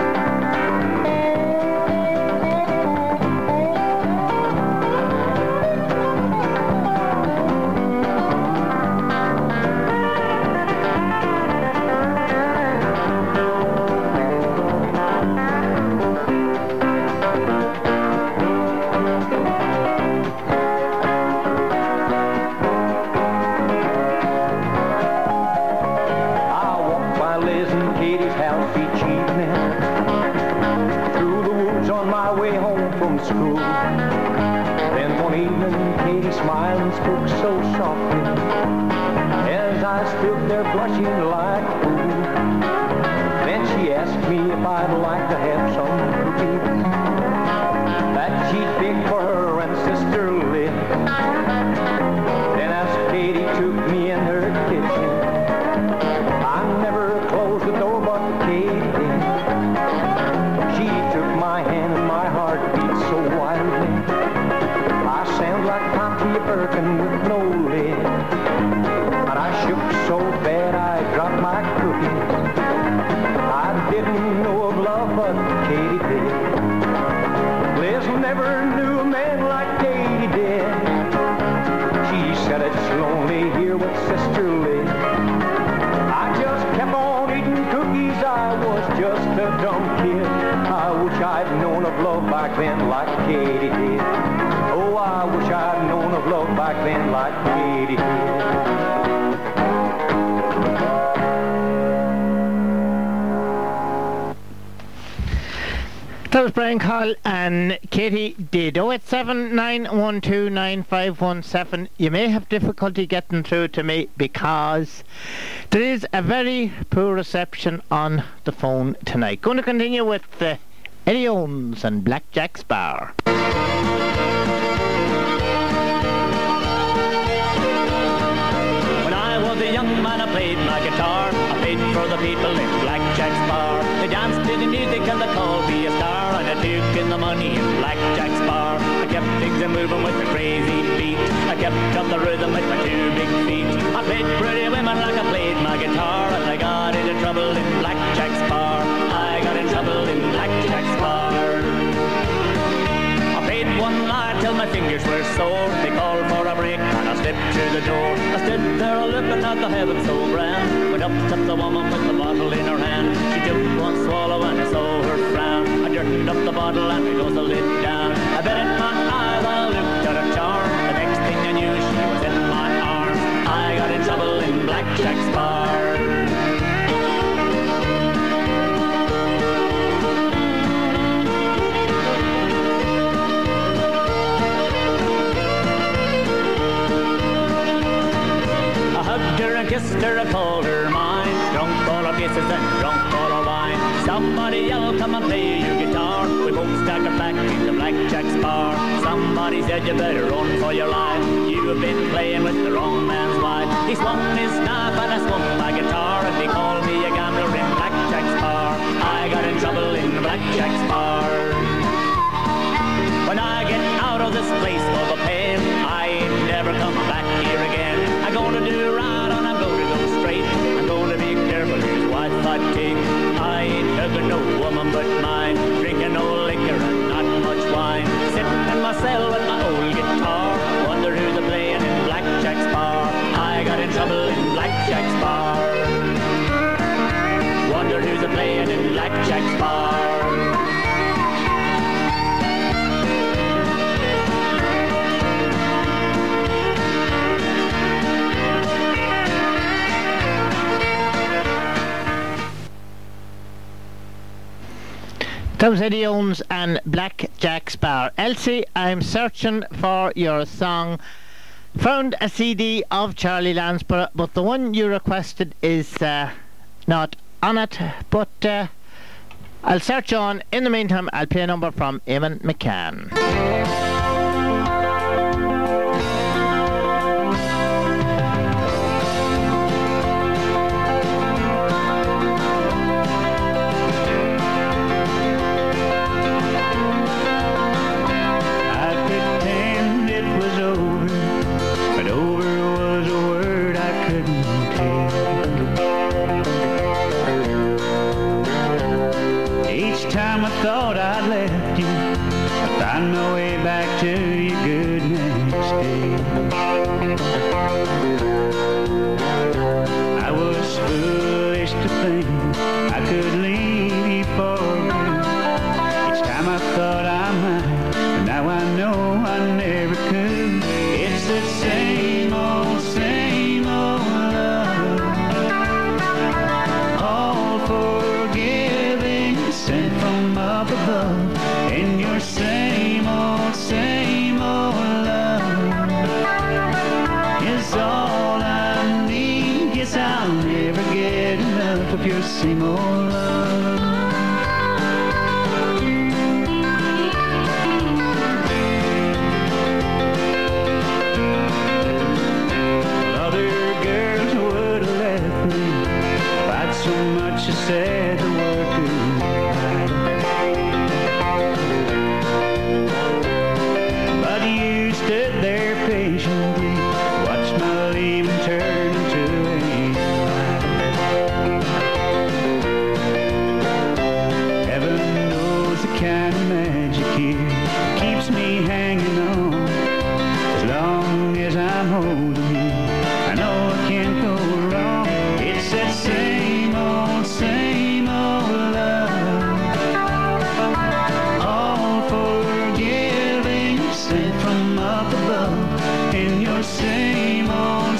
School. Then one evening Katie smiled and spoke so softly as I stood there blushing like a fool. Then she asked asked me if I'd like to have some cookies that she'd bake for her and sister Lynn. Then as Katie took me in her kitchen, I never closed the door but Katie did. She took my hand and my heart beat so wildly, I sound like Poppy Birkin with no lid. And I shook so bad I dropped my cookies. I didn't know of love, but Katie did. Liz never knew a man like Katie did. She said it's lonely here with Sister Liz. I just kept on eating cookies, I was just a dumb kid. I wish I'd known of love back then like Katie did. Oh, I wish I'd known of love back then like Katie did. That was Brian Call and Katie did. 087 912 9517. You may have difficulty getting through to me because there is a very poor reception on the phone tonight. Going to continue with Eddie Owens and Blackjack's Bar. When I was a young man, I played my guitar. I played for the people in Blackjack's Bar. They danced to the music and they called me a star. And I took in the money in Blackjack's Bar. I kept things moving with a crazy beat. I kept up the rhythm with my two big feet. I played pretty women like I played my guitar. And I got into trouble in Blackjack's Bar. I got in trouble in Blackjack's Bar. I played one night till my fingers were sore. They called for a break and I stepped through the door. I stood there looking at the heaven so grand. Went up to the woman with the bottle in her hand. She took one swallow and I saw her frown. I jerked up the bottle and I closed the lid down. I bet in my eyes I looked at her charm. The next thing I knew she was in my arms. I got in trouble in Blackjack's Bar. Kissed her, I called her mine. Drunk all our kisses and drunk all our wine. Somebody yelled, come and play your guitar. We both staggered back into Blackjack's Bar. Somebody said you better run for your life. You have been playing with the wrong man's wife. He swung his knife and I swung my guitar. And they called me a gambler in Blackjack's Bar. I got in trouble in Blackjack's Bar. When I get out of this place full of pain, I ain't never coming back here again. I'm gonna do right and I'm gonna go straight. I'm gonna be careful whose wife I take. I ain't hugging no woman but mine. Drinking no liquor and not much wine. Sitting in my cell with my old guitar. Wonder who's playing in Blackjack's Bar. I got in trouble in Blackjack's Bar. Wonder who's playing in Blackjack's Bar. That was Eddie Owens and Blackjack's Bar. Elsie, I'm searching for your song. Found a CD of Charlie Lansborough, but the one you requested is not on it. But I'll search on. In the meantime, I'll play a number from Eamon McCann. Thought I'd left you, I found my way back to you good next day. I was foolish to think I could leave you for good. Each time I thought I might, but now I know I never could. It's the same old love, all forgiving, sent from up above, and your same old love is all I need. Guess I'll never get enough of your same old love. said the word goodbye. But you stood there patiently, watched my leaving turn into a lie. Heaven knows the kind of magic here keeps me hanging on. As long as I'm holding you, I know I can't go wrong. It's that same old love. All forgiving, sent from up above. In your same old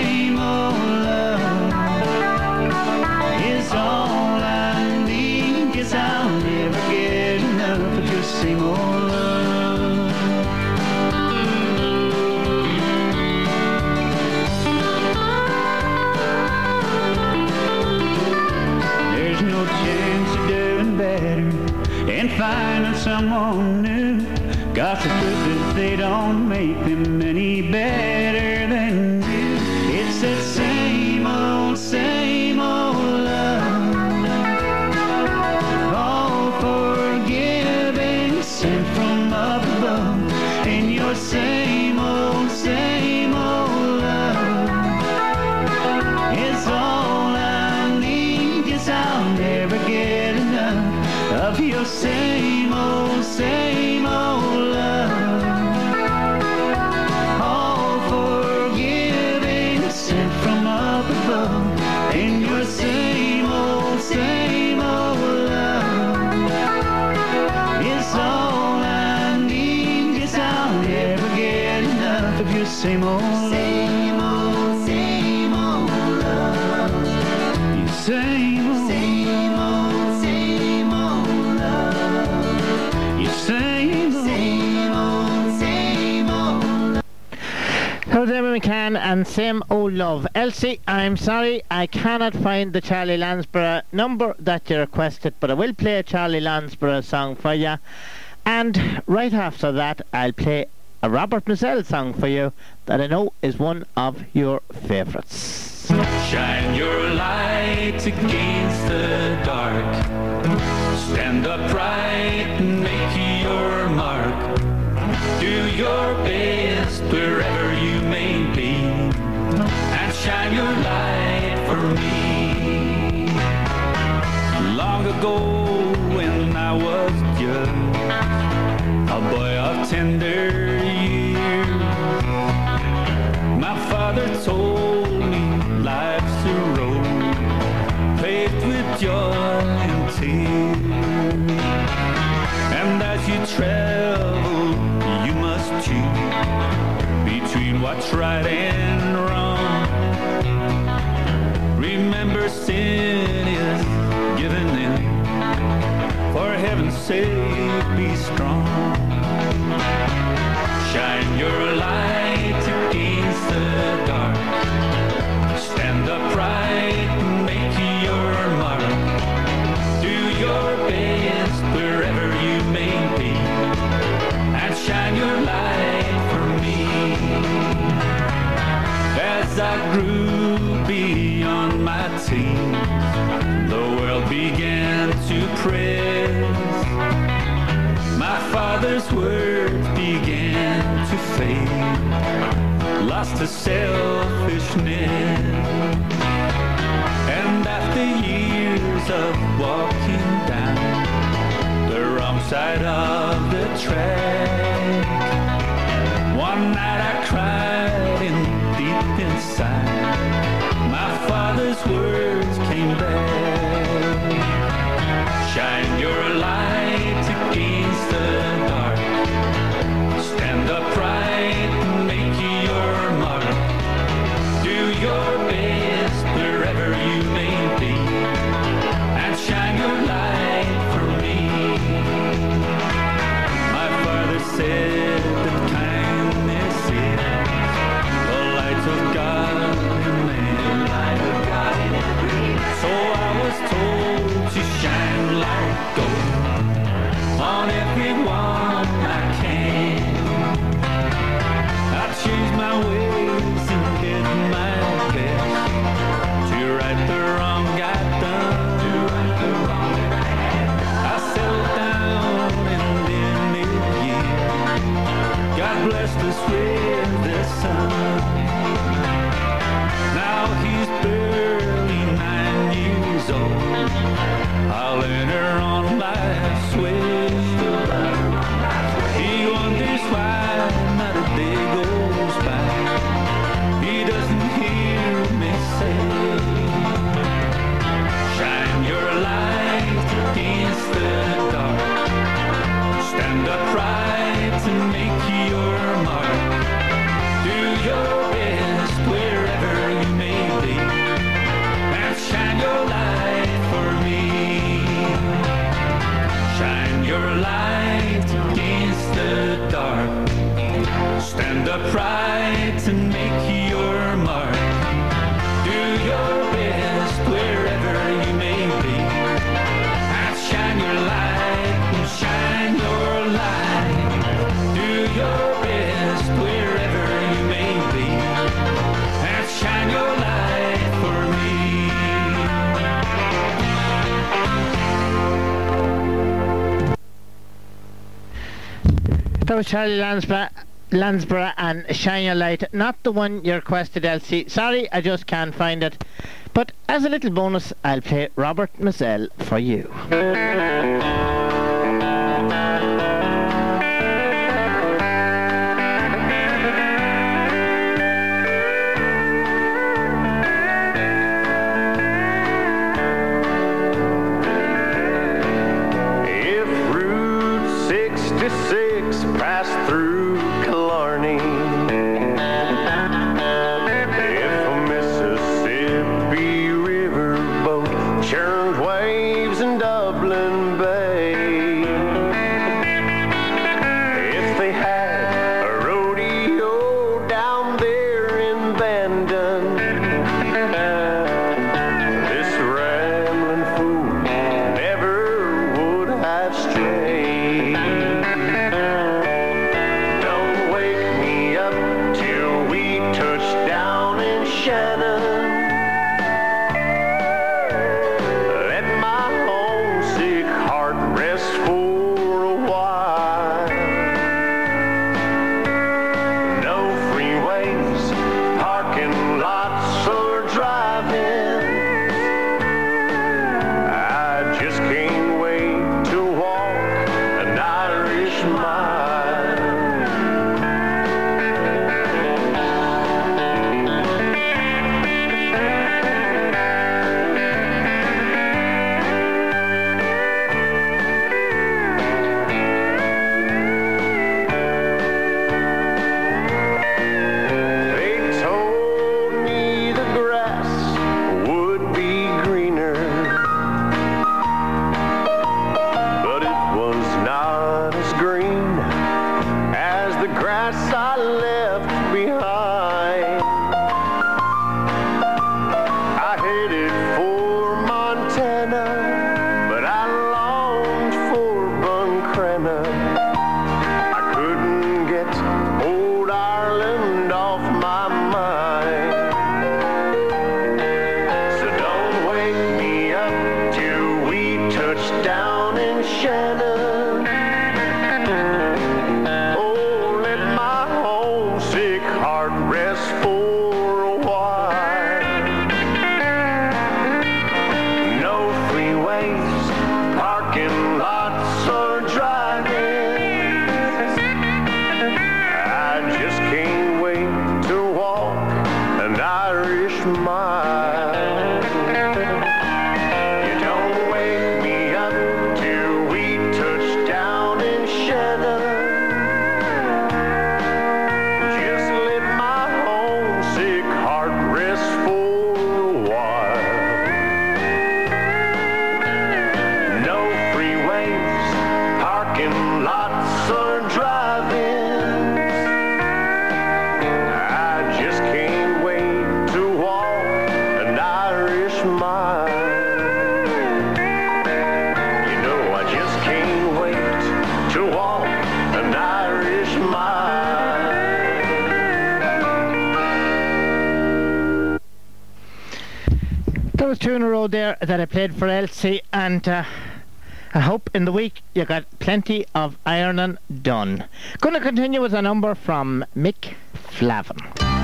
love is all I need. Guess I'll never get enough of your same old love. There's no chance of doing better and finding someone new. Gossip that they don't make them any better than you. It's that same old love. All forgiving, sent from up above. In your same old love is all I need. Guess I'll never get enough of your same old love. All forgiving, sent from up above. In your same old love is all I need. Guess I'll never get enough of your same old love. Love. Your same old love. Your same old love. So David McCann and Same Old Love. Elsie, I'm sorry I cannot find the Charlie Lansborough number that you requested, but I will play a Charlie Lansborough song for you. And right after that, I'll play a Robert Mizell song for you that I know is one of your favourites. Shine your light against the dark. Stand upright and make your mark. Do your best wherever you may be, and shine your light for me. Long ago when I was young, a boy of tender years, my father told me life's a road paved with joy and tears, and as you travel you must choose between what's right and wrong. Remember, sin is given in. For heaven's sake, be strong. Shine your light against the dark. Stand upright and make your mark. Do your best wherever you may be, and shine your light for me. As I grew beyond my teens, the world began to press. My father's words began to fade, lost to selfishness. And after years of walking down the wrong side of the track, one night I cried in deep inside. My father's words came back. Shine your light against the dark. Stand upright and make your mark. Do your best wherever you may be, and shine your light for me. My father said that kindness is the light of God in man. Light of God in every That was Charlie Lansborough and Shine Your Light. Not the one you requested, Elsie. Sorry, I just can't find it. But as a little bonus, I'll play Robert Mazzell for you. Passed through Killarney. If a Mississippi riverboat churned waves in Dublin Bay, if they had a rodeo down there in Bandon, this rambling fool never would have strayed. Shannon, let my homesick heart rest for a while. No freeways, parking lots or drive-ins. I just can't wait to walk an Irish mile. I left behind. I headed for Montana, but I longed for Buncrana. I couldn't get old Ireland off my mind. So don't wake me up till we touch down in Shannon. Heart rest for a while. No freeways, parking lots or drive-ins. I just can't wait to walk an Irish mile. You don't wake me up till we touch down in Shannon. Lots of drive-ins. I just can't wait to walk an Irish mile. You know I just can't wait to walk an Irish mile. There was two in a row there that I played for Elsie, and I hope in the week you got plenty of ironing done. Going to continue with a number from Mick Flavin.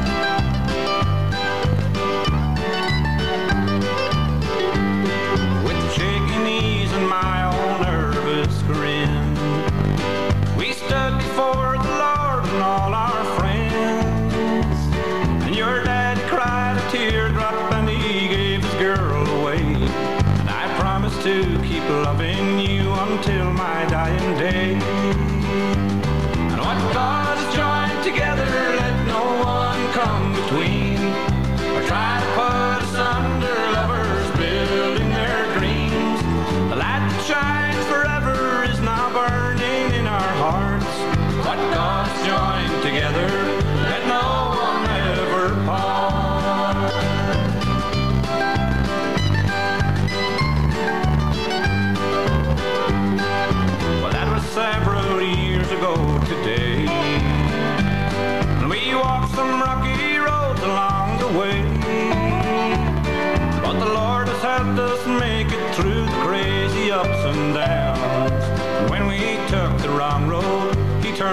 With shaky knees and my own nervous grin, we stood before the Lord and all our friends. And your dad cried a teardrop and he gave his girl away. And I promised to keep loving you until my dying day. And what God has joined together, let no one come between, or try to put asunder lovers building their dreams. The light that shines forever is now burning in our hearts. What God's joined together, let no one ever part. Well, that was several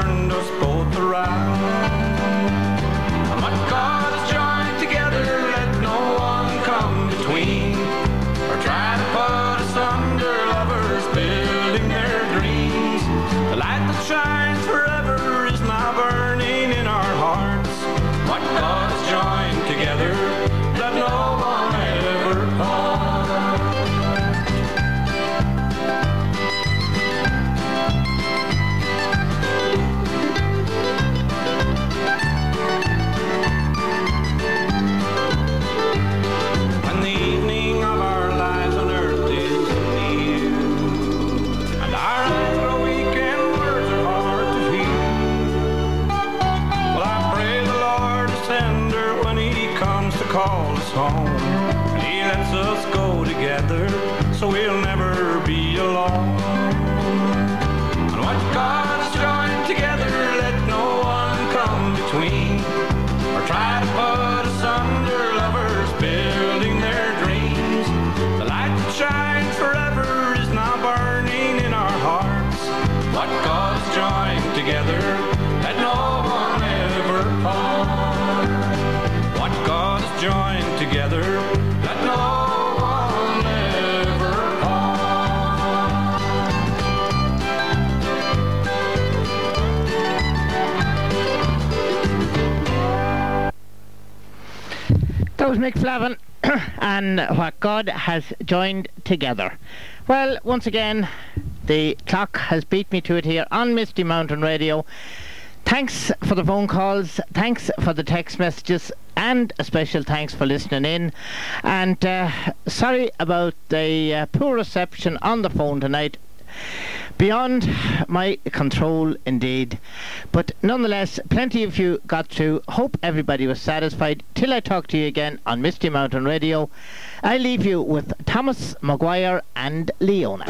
turned us both around. And what God has joined together, let no one come between, or try to put asunder lovers building their dreams. The light that shines forever is now burning in our hearts. What God has joined together, let no one ever part. When the evening of our lives on earth is near, and our eyes grow weak and words are hard to hear, well, I pray the Lord is tender when He comes to call us home, and He lets us go together so we'll never be alone. And what God has joined together, let no one come between, or try to put asunder lovers building their dreams. The light that shines forever is now burning in our hearts. What God has joined together, let no one ever part. What God has joined together, let no one ever part. That was Mick Flavin and what God has joined together. Well, once again, the clock has beat me to it here on Misty Mountain Radio. Thanks for the phone calls, thanks for the text messages, and a special thanks for listening in. And sorry about the poor reception on the phone tonight. Beyond my control indeed, but nonetheless plenty of you got through. Hope everybody was satisfied. Till I talk to you again on Misty Mountain Radio, I leave you with Thomas Maguire and Leona.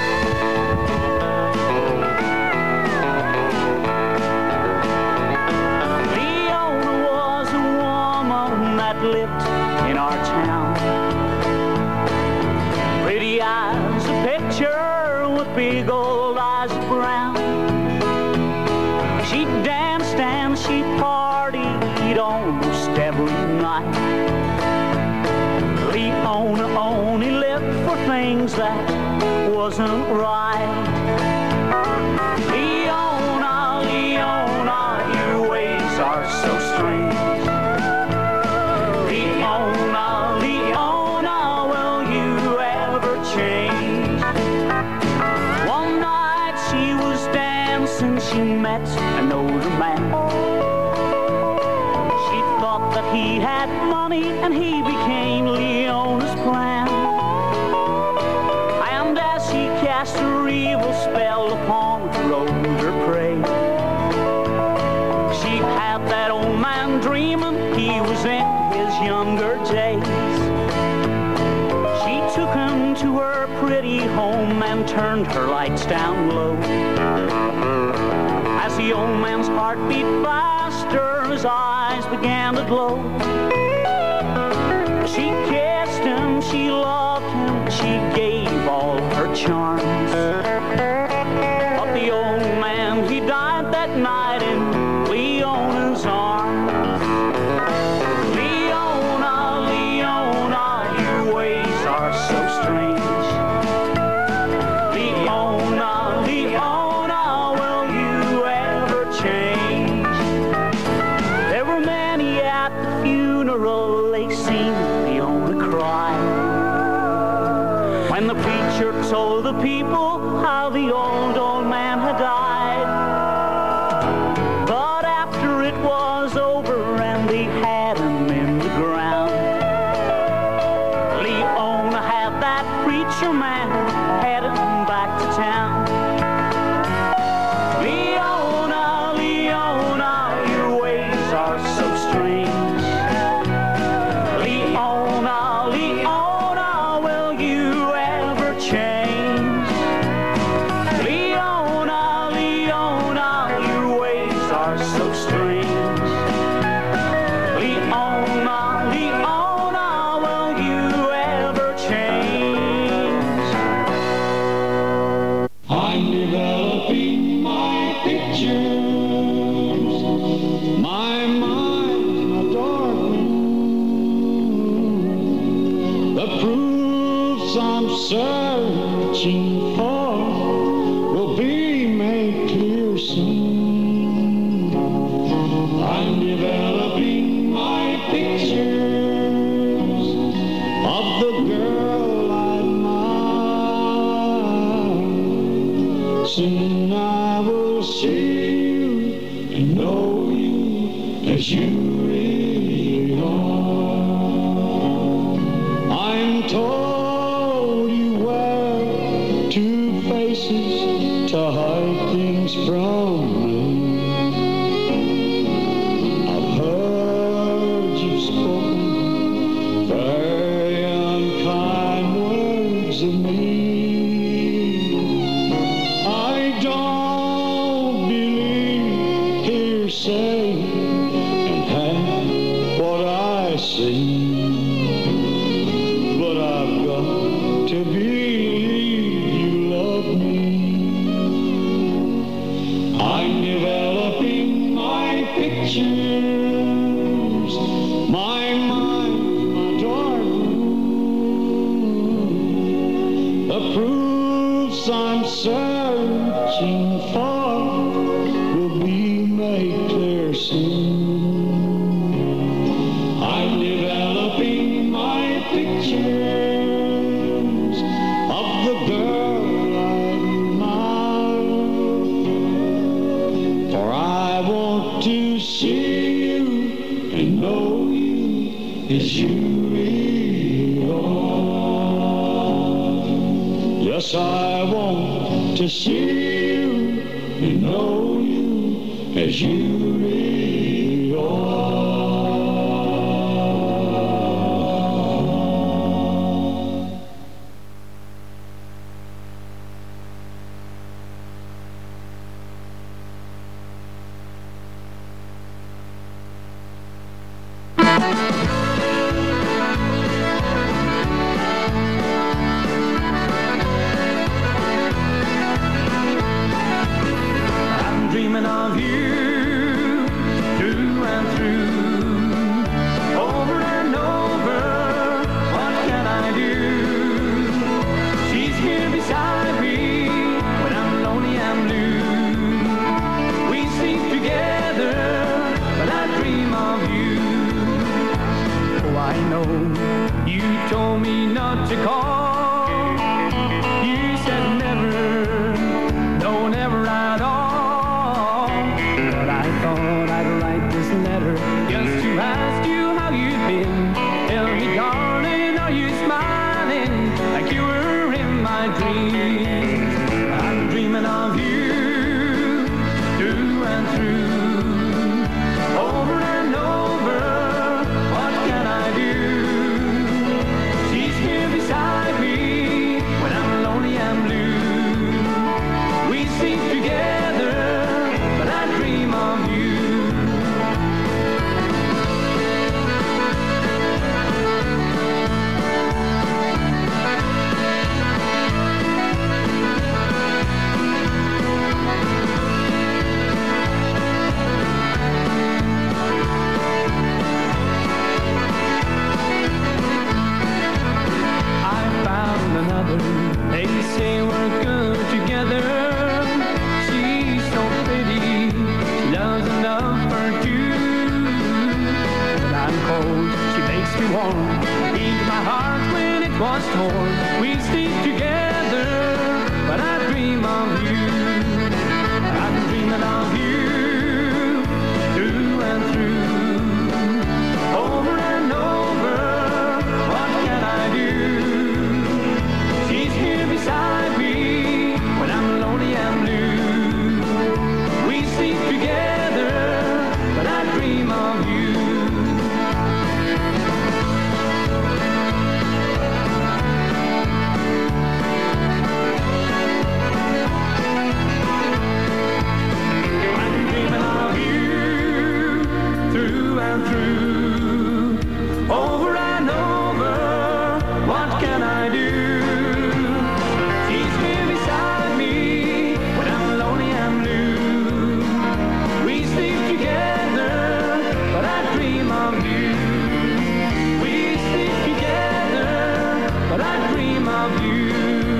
Leona was a woman that lived in our town. Pretty eyes, a picture with big old eyes of brown. She danced and she partied almost every night. Leona only lived for things that wasn't right. Leona, Leona, your ways are so strange. Leona, Leona, will you ever change? One night she was dancing, she met an older man. She thought that he had money and he became Leona's plan. And as she cast her evil spell upon her older prey, she had that old man dreaming he was in his younger days. She took him to her pretty home and turned her lights down low. As the old man's heart beat faster, his eyes began to glow. She kissed him, she loved him, she gave all her charms. But the old man, he died that night in Leona's arms. Leona, Leona, your ways are so strange. Leona, Leona, will you ever change? There were many at the funeral, they seen Leona cry. When the preacher told the people how the old man had died. But after it was over and they had him in the ground, Leona had that preacher man headed back to town. Leona, Leona, your ways are so strange. Leona, Leona, will you ever change? Leona, Leona, your ways are so strange. Leona, Leona, will you ever change? I'm The proofs I'm searching for will be made clear soon. I'm developing my pictures of the girl I admire. Soon I will see you and know you as you really are. I'm told you wear two faces to hide things from me. I've heard you spoken very unkind words of me. I don't believe hearsay and half what I see. But I've got to believe you love me. I'm developing my pictures, my mind, my dark room. The proofs I'm searching for will be made clear soon. I'm developing my pictures of the girl I admire. For I want to see you and know you as you really are. Yes, I want to see you and know you as you really are. I'm dreaming of you through and through, over and over. What can I do? She's here beside me when I'm lonely and blue. We sleep together, but I dream of you. Oh, I know you told me not to call. You said never, no, never at all. But I thought I'd write this letter just to ask you how you've been. Tell me, darling, are you smiling like you were in my dreams? I'm dreaming of you through and through, over and over. What can I do? She's here beside me when I'm lonely and blue. We sleep together, but I dream of you. I found another. They say we're good together. She's so pretty, she loves enough for two. But I'm cold, she makes me warm. Beat my heart when it was torn. We sleep together, but I dream of you. I'm dreaming of you through and through, over and over. What can I do? She's here beside me when I'm lonely and blue. We sleep together, but I dream of you. of you. We stick together, of you.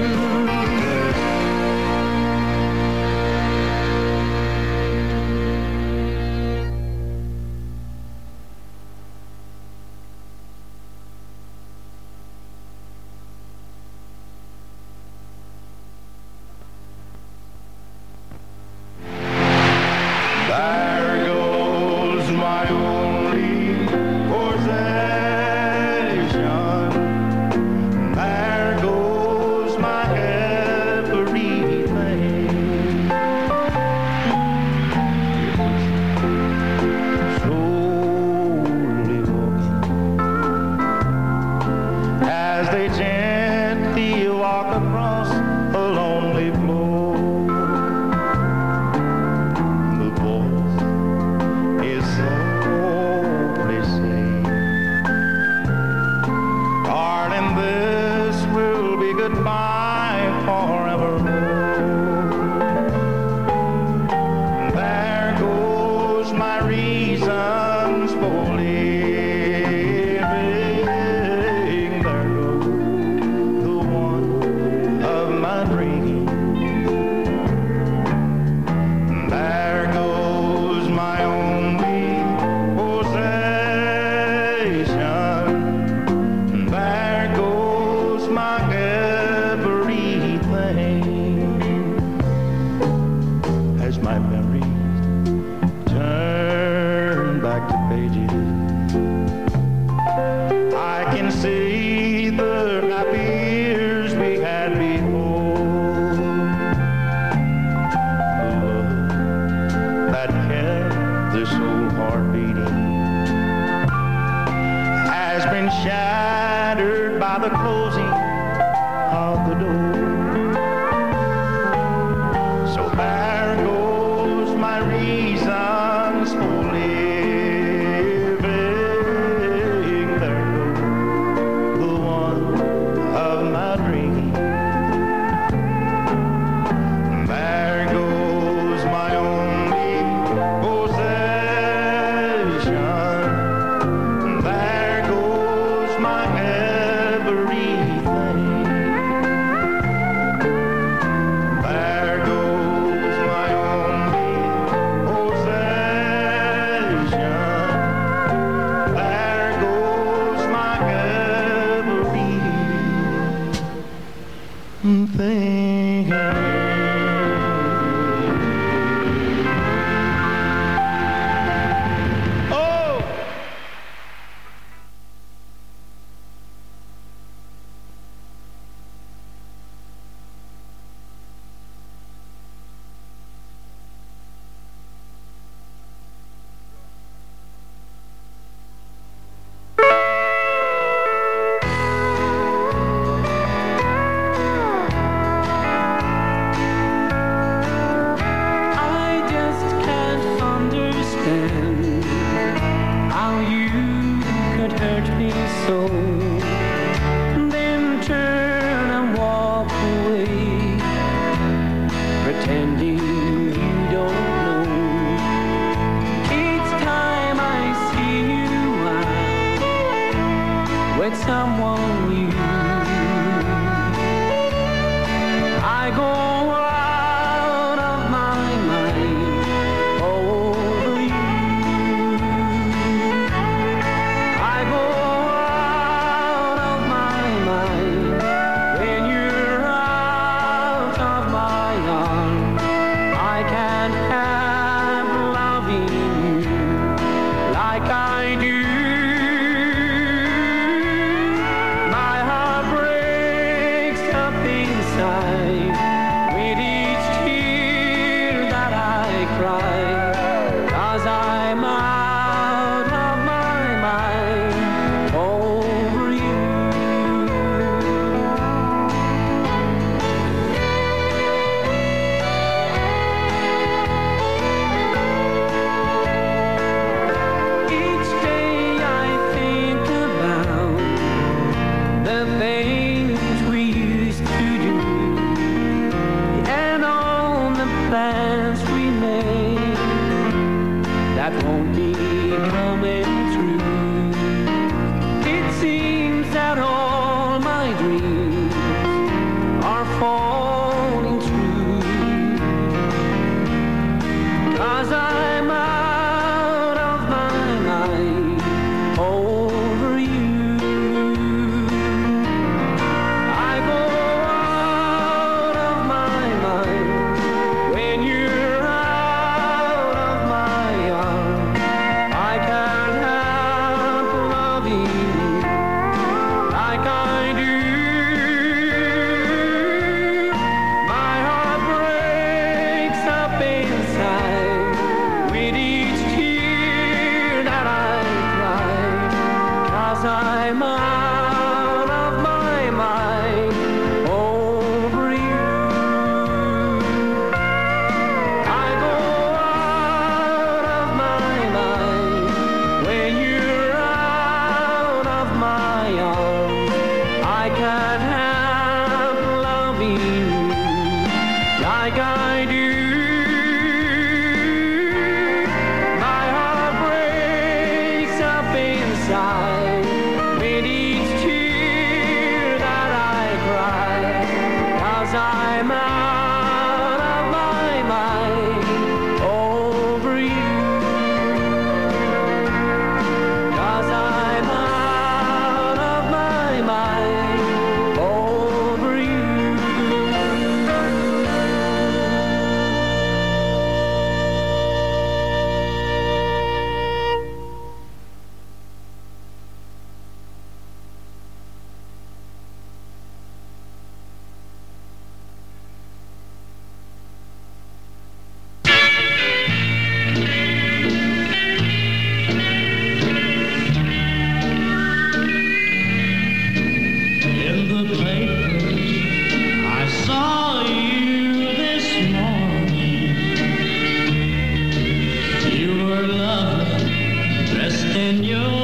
There goes my only possession. There goes my everything. Slowly walking as they gently walk across a lonely floor. The voice is softly saying, darling, this will be goodbye forevermore. There goes my reasons for living. There goes the one of my dreams. There goes my only possession. There goes my everything. As my memories turn back to pages, I can see the happy years we had before. The love that kept this old heart beating has been shattered by the closing of the door. So there goes my reasons for living. There goes the one of my dreams. There goes my only possession. There goes my everything. There goes my only possession. There goes my everything. Oh! I just can't understand how you could hurt me so, then turn and walk away, pretending you don't know. Each time I see you out with someone new, I go out of my mind over you. I go out of my mind when you're out of my arms. I can't help loving you like I do. My heart breaks up inside with each tear that I cry, 'cause I'm out of my mind over you. Each day I think about the things we used to do and all the plans we made that won't be coming true. It seems that all my dreams can't help loving you like I do. My heart breaks up inside with each tear that I cry, 'cause I'm out of my mind over you. 'Cause I'm out of my mind over you. In the papers, I saw you this morning. You were lovely, dressed in your